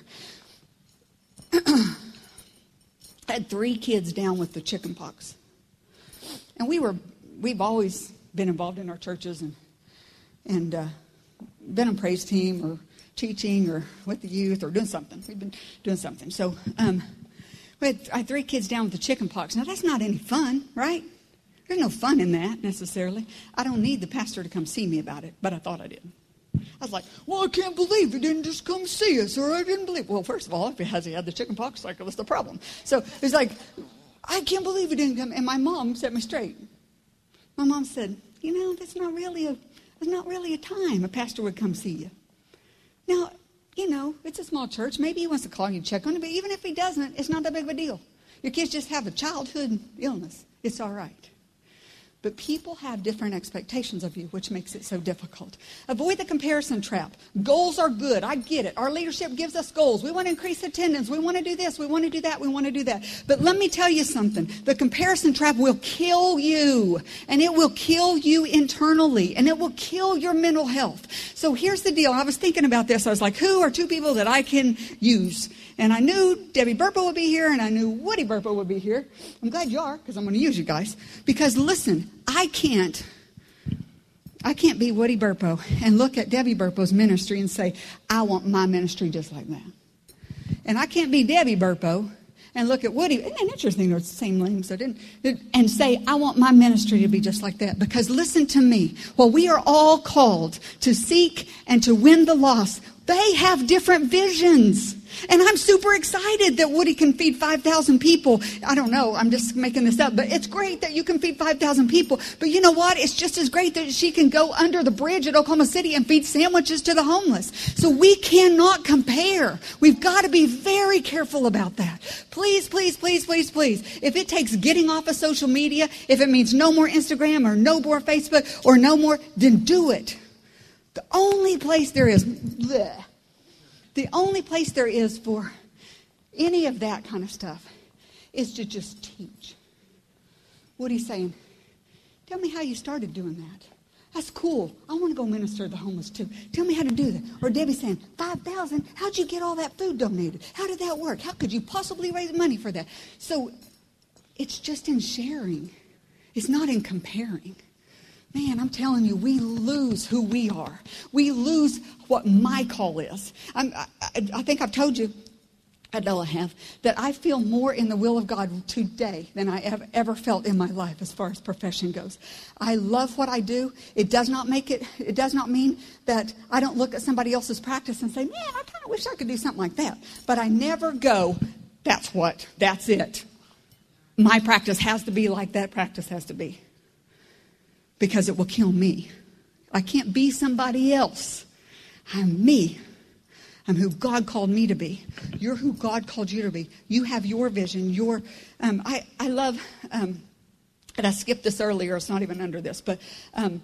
I had 3 kids down with the chicken pox. And we've always been involved in our churches and been on praise team or teaching or with the youth or doing something. We've been doing something. So I had 3 kids down with the chicken pox. Now, that's not any fun, right? There's no fun in that necessarily. I don't need the pastor to come see me about it, but I thought I did. I was like, well, I can't believe he didn't just come see us, or I didn't believe. Well, first of all, if he had the chicken pox, like, what's the problem? So it's like, I can't believe he didn't come. And my mom set me straight. My mom said, that's not really a time a pastor would come see you. Now, it's a small church. Maybe he wants to call you and check on you, but even if he doesn't, it's not that big of a deal. Your kids just have a childhood illness. It's all right. But people have different expectations of you, which makes it so difficult. Avoid the comparison trap. Goals are good. I get it. Our leadership gives us goals. We want to increase attendance. We want to do this. We want to do that. We want to do that. But let me tell you something. The comparison trap will kill you. And it will kill you internally. And it will kill your mental health. So here's the deal. I was thinking about this. I was like, who are 2 people that I can use? And I knew Debbie Burpo would be here, and I knew Woody Burpo would be here. I'm glad you are, because I'm going to use you guys. Because listen, I can't be Woody Burpo and look at Debbie Burpo's ministry and say, I want my ministry just like that. And I can't be Debbie Burpo and look at Woody. Isn't it interesting? They're the same names. And say, I want my ministry to be just like that. Because listen to me. While we are all called to seek and to win the lost, they have different visions. And I'm super excited that Woody can feed 5,000 people. I don't know. I'm just making this up. But it's great that you can feed 5,000 people. But you know what? It's just as great that she can go under the bridge at Oklahoma City and feed sandwiches to the homeless. So we cannot compare. We've got to be very careful about that. Please, please, please, please, please. If it takes getting off of social media, if it means no more Instagram or no more Facebook or no more, then do it. The only place there is... bleh. The only place there is for any of that kind of stuff is to just teach. What he's saying, tell me how you started doing that. That's cool. I want to go minister to the homeless too. Tell me how to do that. Or Debbie's saying, 5,000? How'd you get all that food donated? How did that work? How could you possibly raise money for that? So it's just in sharing. It's not in comparing. Man, I'm telling you, we lose who we are. We lose what my call is. I think I've told you, I know I have, that I feel more in the will of God today than I have ever felt in my life as far as profession goes. I love what I do. It does not mean that I don't look at somebody else's practice and say, man, I kind of wish I could do something like that. But I never go, that's it. My practice has to be like that practice has to be. Because it will kill me. I can't be somebody else. I'm me. I'm who God called me to be. You're who God called you to be. You have your vision. I love, and I skipped this earlier. It's not even under this. But I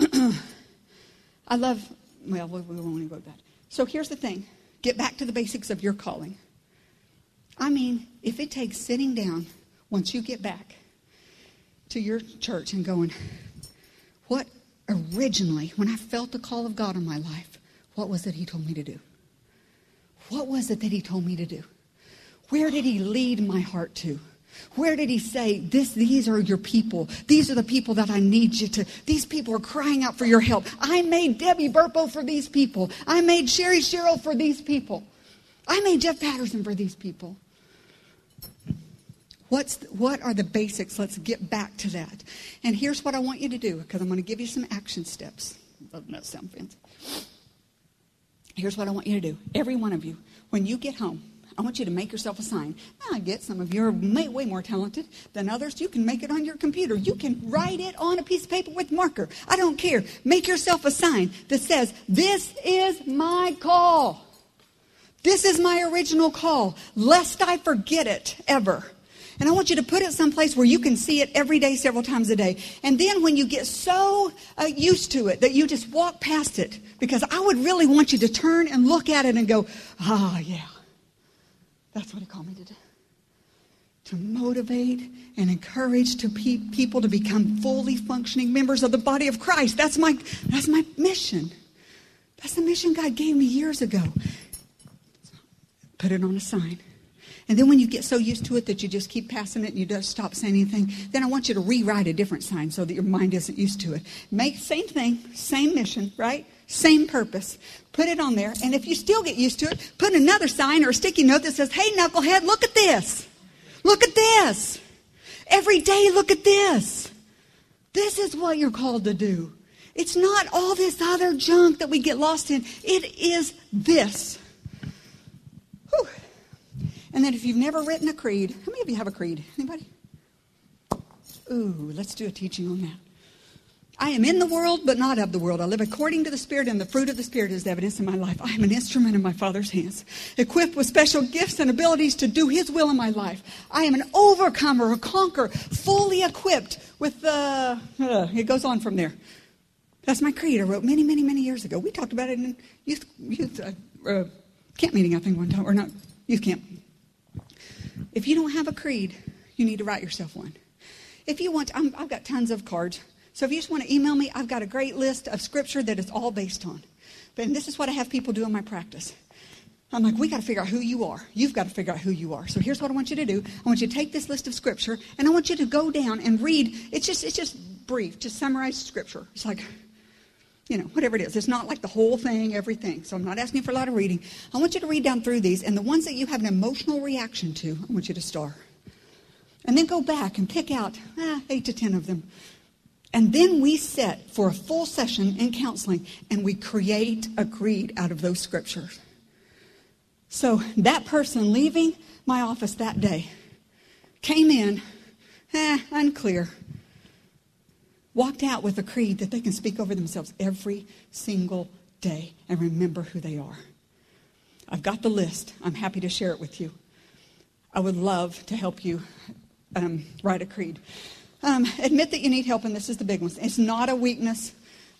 love, well, we won't even go to that. So here's the thing. Get back to the basics of your calling. I mean, if it takes sitting down once you get back to your church and going... what originally, when I felt the call of God on my life, what was it he told me to do? What was it that he told me to do? Where did he lead my heart to? Where did he say, these are your people. These are the people that I need you to. These people are crying out for your help. I made Debbie Burpo for these people. I made Sherry Sherrill for these people. I made Jeff Patterson for these people. What are the basics? Let's get back to that. And here's what I want you to do, because I'm going to give you some action steps. Doesn't that sound fancy? Here's what I want you to do. Every one of you, when you get home, I want you to make yourself a sign. Now, I get some of you are way more talented than others. You can make it on your computer. You can write it on a piece of paper with marker. I don't care. Make yourself a sign that says, this is my call. This is my original call, lest I forget it ever. And I want you to put it someplace where you can see it every day, several times a day. And then when you get so used to it that you just walk past it, because I would really want you to turn and look at it and go, yeah, that's what he called me to do. To motivate and encourage people to become fully functioning members of the body of Christ. That's my mission. That's the mission God gave me years ago. Put it on a sign. And then when you get so used to it that you just keep passing it and you don't stop saying anything, then I want you to rewrite a different sign so that your mind isn't used to it. Make the same thing, same mission, right? Same purpose. Put it on there. And if you still get used to it, put another sign or a sticky note that says, hey, knucklehead, look at this. Look at this. Every day, look at this. This is what you're called to do. It's not all this other junk that we get lost in. It is this. Whew. And then if you've never written a creed, how many of you have a creed? Anybody? Ooh, let's do a teaching on that. I am in the world, but not of the world. I live according to the Spirit, and the fruit of the Spirit is evidence in my life. I am an instrument in my Father's hands, equipped with special gifts and abilities to do His will in my life. I am an overcomer, a conqueror, fully equipped with it goes on from there. That's my creed I wrote many, many, many years ago. We talked about it in youth camp meeting, I think, one time, or not youth camp. If you don't have a creed, you need to write yourself one. If you want, I've got tons of cards. So if you just want to email me, I've got a great list of scripture that it's all based on. And this is what I have people do in my practice. I'm like, we got to figure out who you are. You've got to figure out who you are. So here's what I want you to do. I want you to take this list of scripture, and I want you to go down and read. It's just brief, just summarize scripture. It's like, whatever it is. It's not like the whole thing, everything. So I'm not asking for a lot of reading. I want you to read down through these, and the ones that you have an emotional reaction to, I want you to star. And then go back and pick out 8 to 10 of them. And then we sit for a full session in counseling, and we create a creed out of those scriptures. So that person leaving my office that day came in, unclear, walked out with a creed that they can speak over themselves every single day and remember who they are. I've got the list. I'm happy to share it with you. I would love to help you write a creed. Admit that you need help, and this is the big one. It's not a weakness.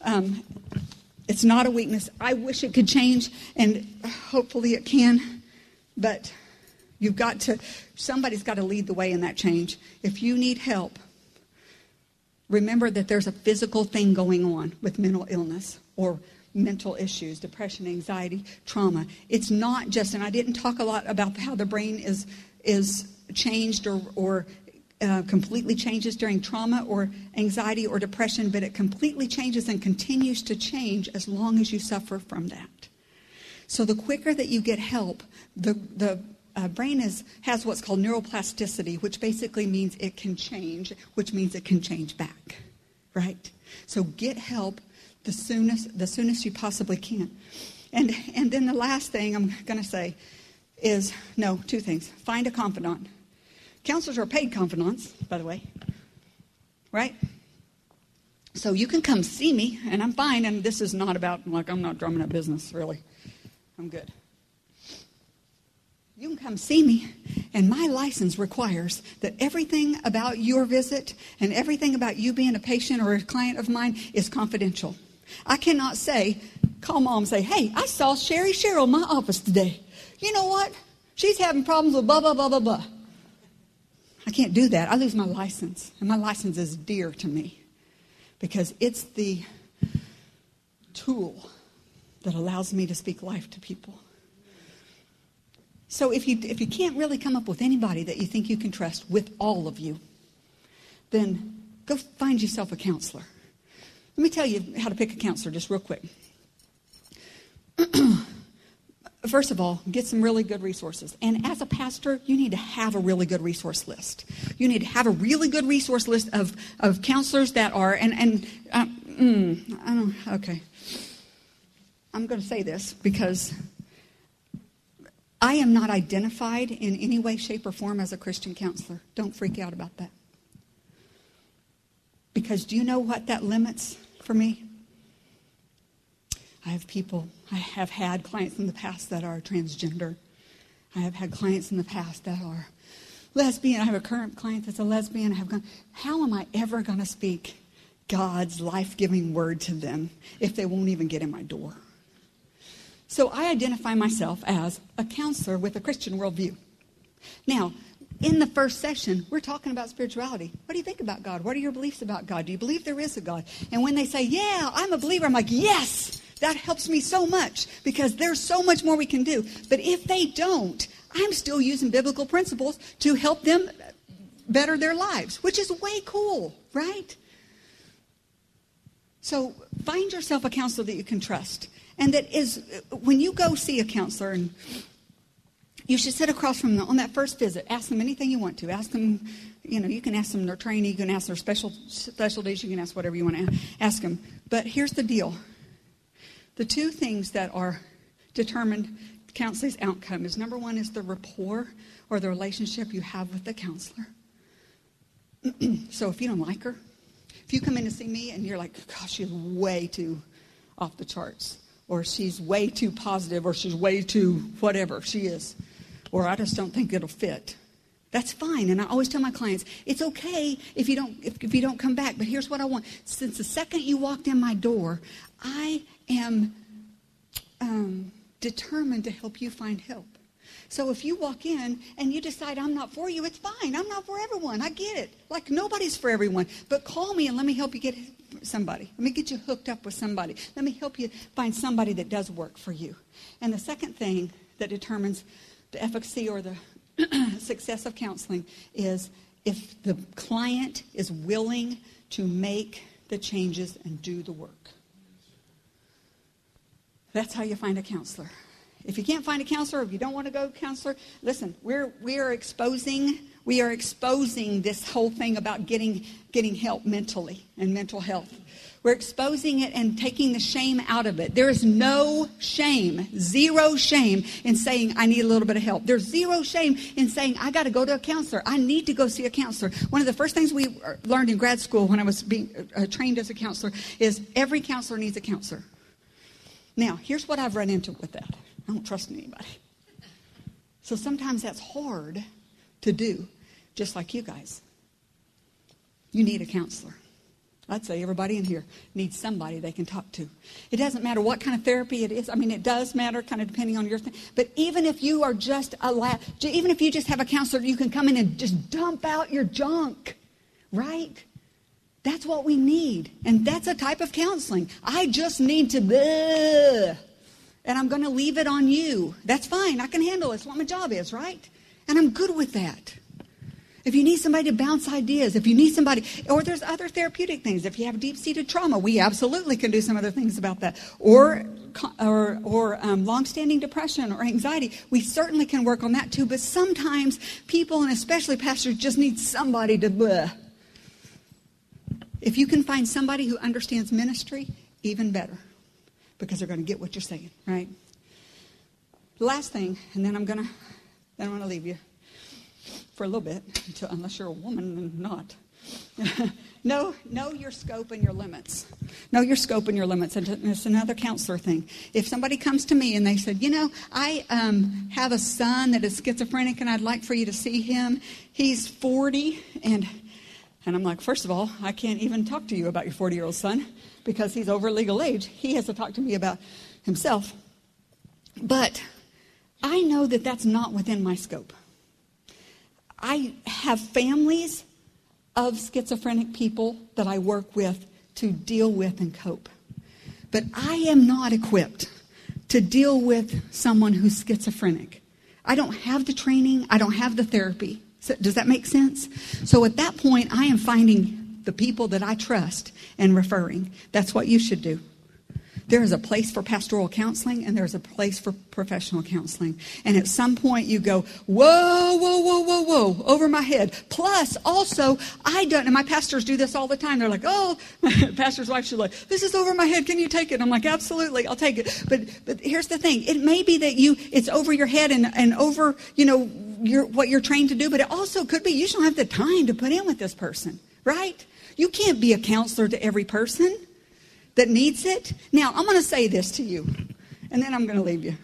It's not a weakness. I wish it could change, and hopefully it can. But somebody's got to lead the way in that change. If you need help, remember that there's a physical thing going on with mental illness or mental issues, depression, anxiety, trauma. It's not just, and I didn't talk a lot about how the brain is changed or completely changes during trauma or anxiety or depression, but it completely changes and continues to change as long as you suffer from that. So the quicker that you get help, the brain has what's called neuroplasticity, which basically means it can change, which means it can change back, right? So get help the soonest you possibly can. And then the last thing I'm going to say is, 2 things. Find a confidant. Counselors are paid confidants, by the way, right? So you can come see me, and I'm fine, and this is not about, I'm not drumming up business, really. I'm good. You can come see me, and my license requires that everything about your visit and everything about you being a patient or a client of mine is confidential. I cannot call mom and say, hey, I saw Sherry Sherrill in my office today. You know what? She's having problems with blah, blah, blah, blah, blah. I can't do that. I lose my license. And my license is dear to me because it's the tool that allows me to speak life to people. So if you can't really come up with anybody that you think you can trust with all of you, then go find yourself a counselor. Let me tell you how to pick a counselor just real quick. First of all, get some really good resources. And as a pastor, you need to have a really good resource list. You need to have a really good resource list of counselors that are, okay. I'm going to say this because I am not identified in any way, shape, or form as a Christian counselor. Don't freak out about that. Because do you know what that limits for me? I have had clients in the past that are transgender. I have had clients in the past that are lesbian. I have a current client that's a lesbian. How am I ever going to speak God's life-giving word to them if they won't even get in my door? So I identify myself as a counselor with a Christian worldview. Now, in the first session, we're talking about spirituality. What do you think about God? What are your beliefs about God? Do you believe there is a God? And when they say, yeah, I'm a believer, I'm like, yes, that helps me so much because there's so much more we can do. But if they don't, I'm still using biblical principles to help them better their lives, which is way cool, right? So find yourself a counselor that you can trust. And that is, when you go see a counselor, and you should sit across from them on that first visit. Ask them anything you want to. Ask them, you can ask them their training. You can ask their specialties. You can ask whatever you want to ask them. But here's the deal. The two things that are determined counseling's outcome is, number one, is the rapport or the relationship you have with the counselor. So if you don't like her, if you come in to see me and you're like, gosh, she's way too off the charts, or she's way too positive, or she's way too whatever she is, or I just don't think it'll fit, that's fine. And I always tell my clients, it's okay if you don't come back. But here's what I want. Since the second you walked in my door, I am determined to help you find help. So if you walk in and you decide I'm not for you, it's fine. I'm not for everyone. I get it. Like, nobody's for everyone. But call me and let me help you get somebody. Let me get you hooked up with somebody. Let me help you find somebody that does work for you. And the second thing that determines the efficacy or the success of counseling is if the client is willing to make the changes and do the work. That's how you find a counselor. If you can't find a counselor, if you don't want to go to a counselor, listen, we are exposing this whole thing about getting help mentally and mental health. We're exposing it and taking the shame out of it. There is no shame, zero shame in saying I need a little bit of help. There's zero shame in saying I got to go to a counselor. I need to go see a counselor. One of the first things we learned in grad school when I was being trained as a counselor is every counselor needs a counselor. Now, here's what I've run into with that. I don't trust anybody. So sometimes that's hard to do, just like you guys. You need a counselor. I'd say everybody in here needs somebody they can talk to. It doesn't matter what kind of therapy it is. I mean, it does matter, kind of depending on your thing. But even if you are just even if you just have a counselor, you can come in and just dump out your junk, right? That's what we need. And that's a type of counseling. I just need to, and I'm going to leave it on you. That's fine. I can handle it. It's what my job is, right? And I'm good with that. If you need somebody to bounce ideas, if you need somebody, or there's other therapeutic things. If you have deep-seated trauma, we absolutely can do some other things about that. Or long-standing depression or anxiety, we certainly can work on that too. But sometimes people, and especially pastors, just need somebody to If you can find somebody who understands ministry, even better, because they're going to get what you're saying, right? The last thing, and then I'm going to leave you for a little bit, unless you're a woman and not. Know your scope and your limits. Know your scope and your limits. And it's another counselor thing. If somebody comes to me and they said, I have a son that is schizophrenic and I'd like for you to see him. He's 40 and I'm like, first of all, I can't even talk to you about your 40-year-old son because he's over legal age. He has to talk to me about himself. But I know that that's not within my scope. I have families of schizophrenic people that I work with to deal with and cope. But I am not equipped to deal with someone who's schizophrenic. I don't have the training. I don't have the therapy. So, does that make sense? So at that point, I am finding the people that I trust and referring. That's what you should do. There is a place for pastoral counseling and there's a place for professional counseling. And at some point you go, whoa, whoa, whoa, whoa, whoa, over my head. Plus, also, and my pastors do this all the time. They're like, oh, my pastor's wife, she's like, this is over my head. Can you take it? I'm like, absolutely, I'll take it. But here's the thing. It may be that it's over your head and over, what you're trained to do, but it also could be you just don't have the time to put in with this person, right? You can't be a counselor to every person that needs it. Now, I'm going to say this to you, and then I'm going to leave you.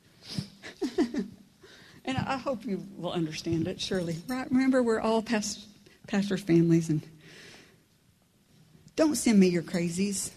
And I hope you will understand it, surely. Right? Remember, we're all pastors' families, and don't send me your crazies.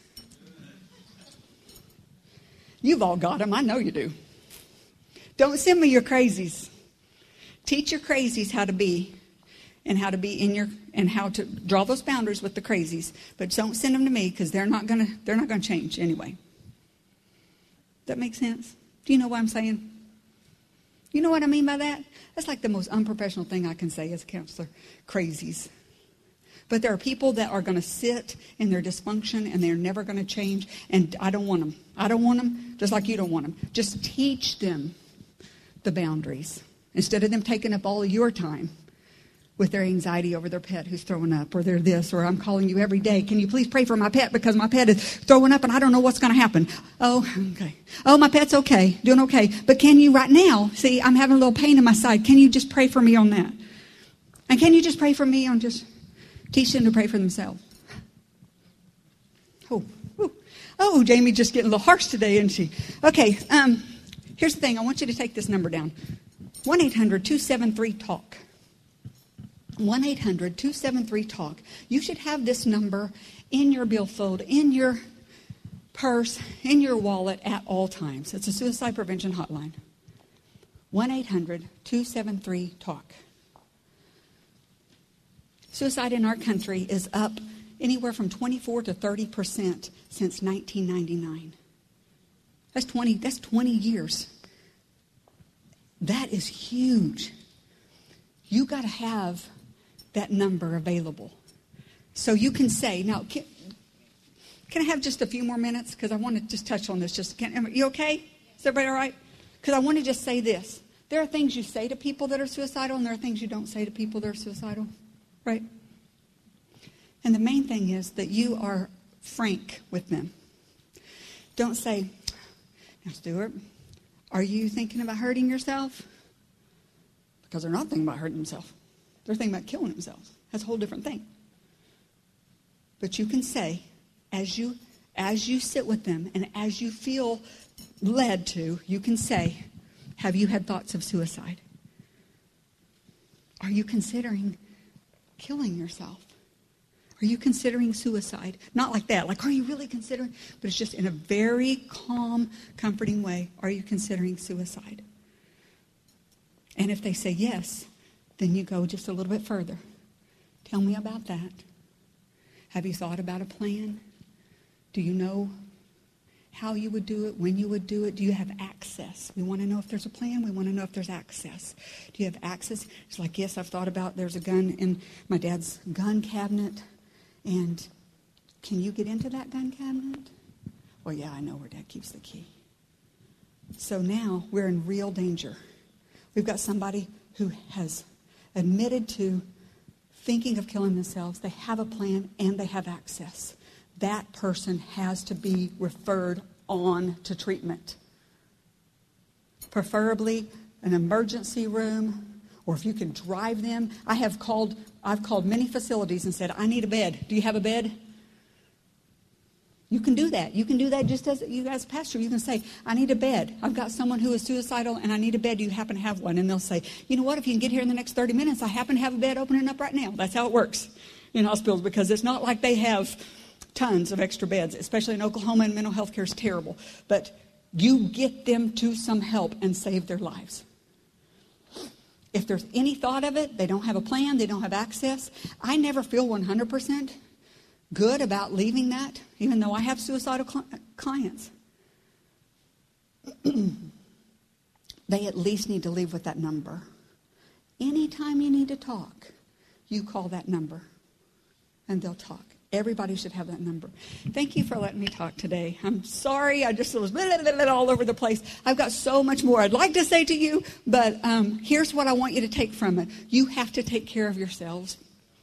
You've all got them. I know you do. Don't send me your crazies. Teach your crazies how to be, and how to be and how to draw those boundaries with the crazies. But don't send them to me because they're not gonna change anyway. That makes sense? Do you know what I'm saying? You know what I mean by that? That's like the most unprofessional thing I can say as a counselor. Crazies. But there are people that are going to sit in their dysfunction and they're never going to change. And I don't want them. I don't want them just like you don't want them. Just teach them the boundaries instead of them taking up all of your time with their anxiety over their pet who's throwing up, or they're this, or I'm calling you every day. Can you please pray for my pet because my pet is throwing up and I don't know what's going to happen. Oh, okay. Oh, my pet's okay, doing okay. But can you right now, see, I'm having a little pain in my side. Can you just pray for me on that? And can you just pray for me on just teach them to pray for themselves? Oh, Jamie just getting a little harsh today, isn't she? Okay, here's the thing. I want you to take this number down. 1-800-273-TALK. 1-800-273-TALK. You should have this number in your billfold, in your purse, in your wallet at all times. It's a suicide prevention hotline. 1-800-273-TALK. Suicide in our country is up anywhere from 24 to 30% since 1999. That's 20 years. That is huge. You got to have that number available. So you can say, now, can I have just a few more minutes? Because I want to just touch on this. Are you okay? Is everybody all right? Because I want to just say this. There are things you say to people that are suicidal, and there are things you don't say to people that are suicidal. Right? And the main thing is that you are frank with them. Don't say, now, Stuart, are you thinking about hurting yourself? Because they're not thinking about hurting themselves. They're thinking about killing themselves. That's a whole different thing. But you can say, as you sit with them and as you feel led to, you can say, have you had thoughts of suicide? Are you considering killing yourself? Are you considering suicide? Not like that. Like, are you really considering? But it's just in a very calm, comforting way. Are you considering suicide? And if they say yes, then you go just a little bit further. Tell me about that. Have you thought about a plan? Do you know how you would do it, when you would do it? Do you have access? We want to know if there's a plan. We want to know if there's access. Do you have access? It's like, yes, I've thought about there's a gun in my dad's gun cabinet. And can you get into that gun cabinet? Well, yeah, I know where Dad keeps the key. So now we're in real danger. We've got somebody who has admitted to thinking of killing themselves. They have a plan and they have access. That person has to be referred on to treatment. Preferably an emergency room, or if you can drive them. I've called many facilities and said, I need a bed. Do you have a bed? You can do that. You can do that just as you as a pastor. You can say, I need a bed. I've got someone who is suicidal and I need a bed. Do you happen to have one? And they'll say, you know what? If you can get here in the next 30 minutes, I happen to have a bed opening up right now. That's how it works in hospitals, because it's not like they have tons of extra beds, especially in Oklahoma, and mental health care is terrible. But you get them to some help and save their lives. If there's any thought of it, they don't have a plan, they don't have access. I never feel 100% good about leaving that, even though I have suicidal clients. They at least need to leave with that number. Anytime you need to talk, you call that number and they'll talk. Everybody should have that number. Thank you for letting me talk today. I'm sorry. I just was all over the place. I've got so much more I'd like to say to you, but here's what I want you to take from it. You have to take care of yourselves.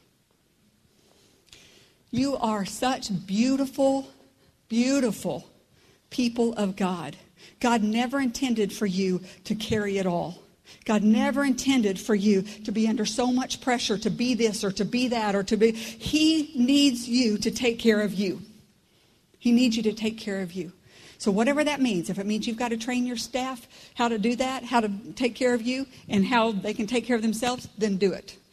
You are such beautiful, beautiful people of God. God never intended for you to carry it all. God never intended for you to be under so much pressure to be this or to be that or to be. He needs you to take care of you. He needs you to take care of you. So whatever that means, if it means you've got to train your staff how to do that, how to take care of you, and how they can take care of themselves, then do it.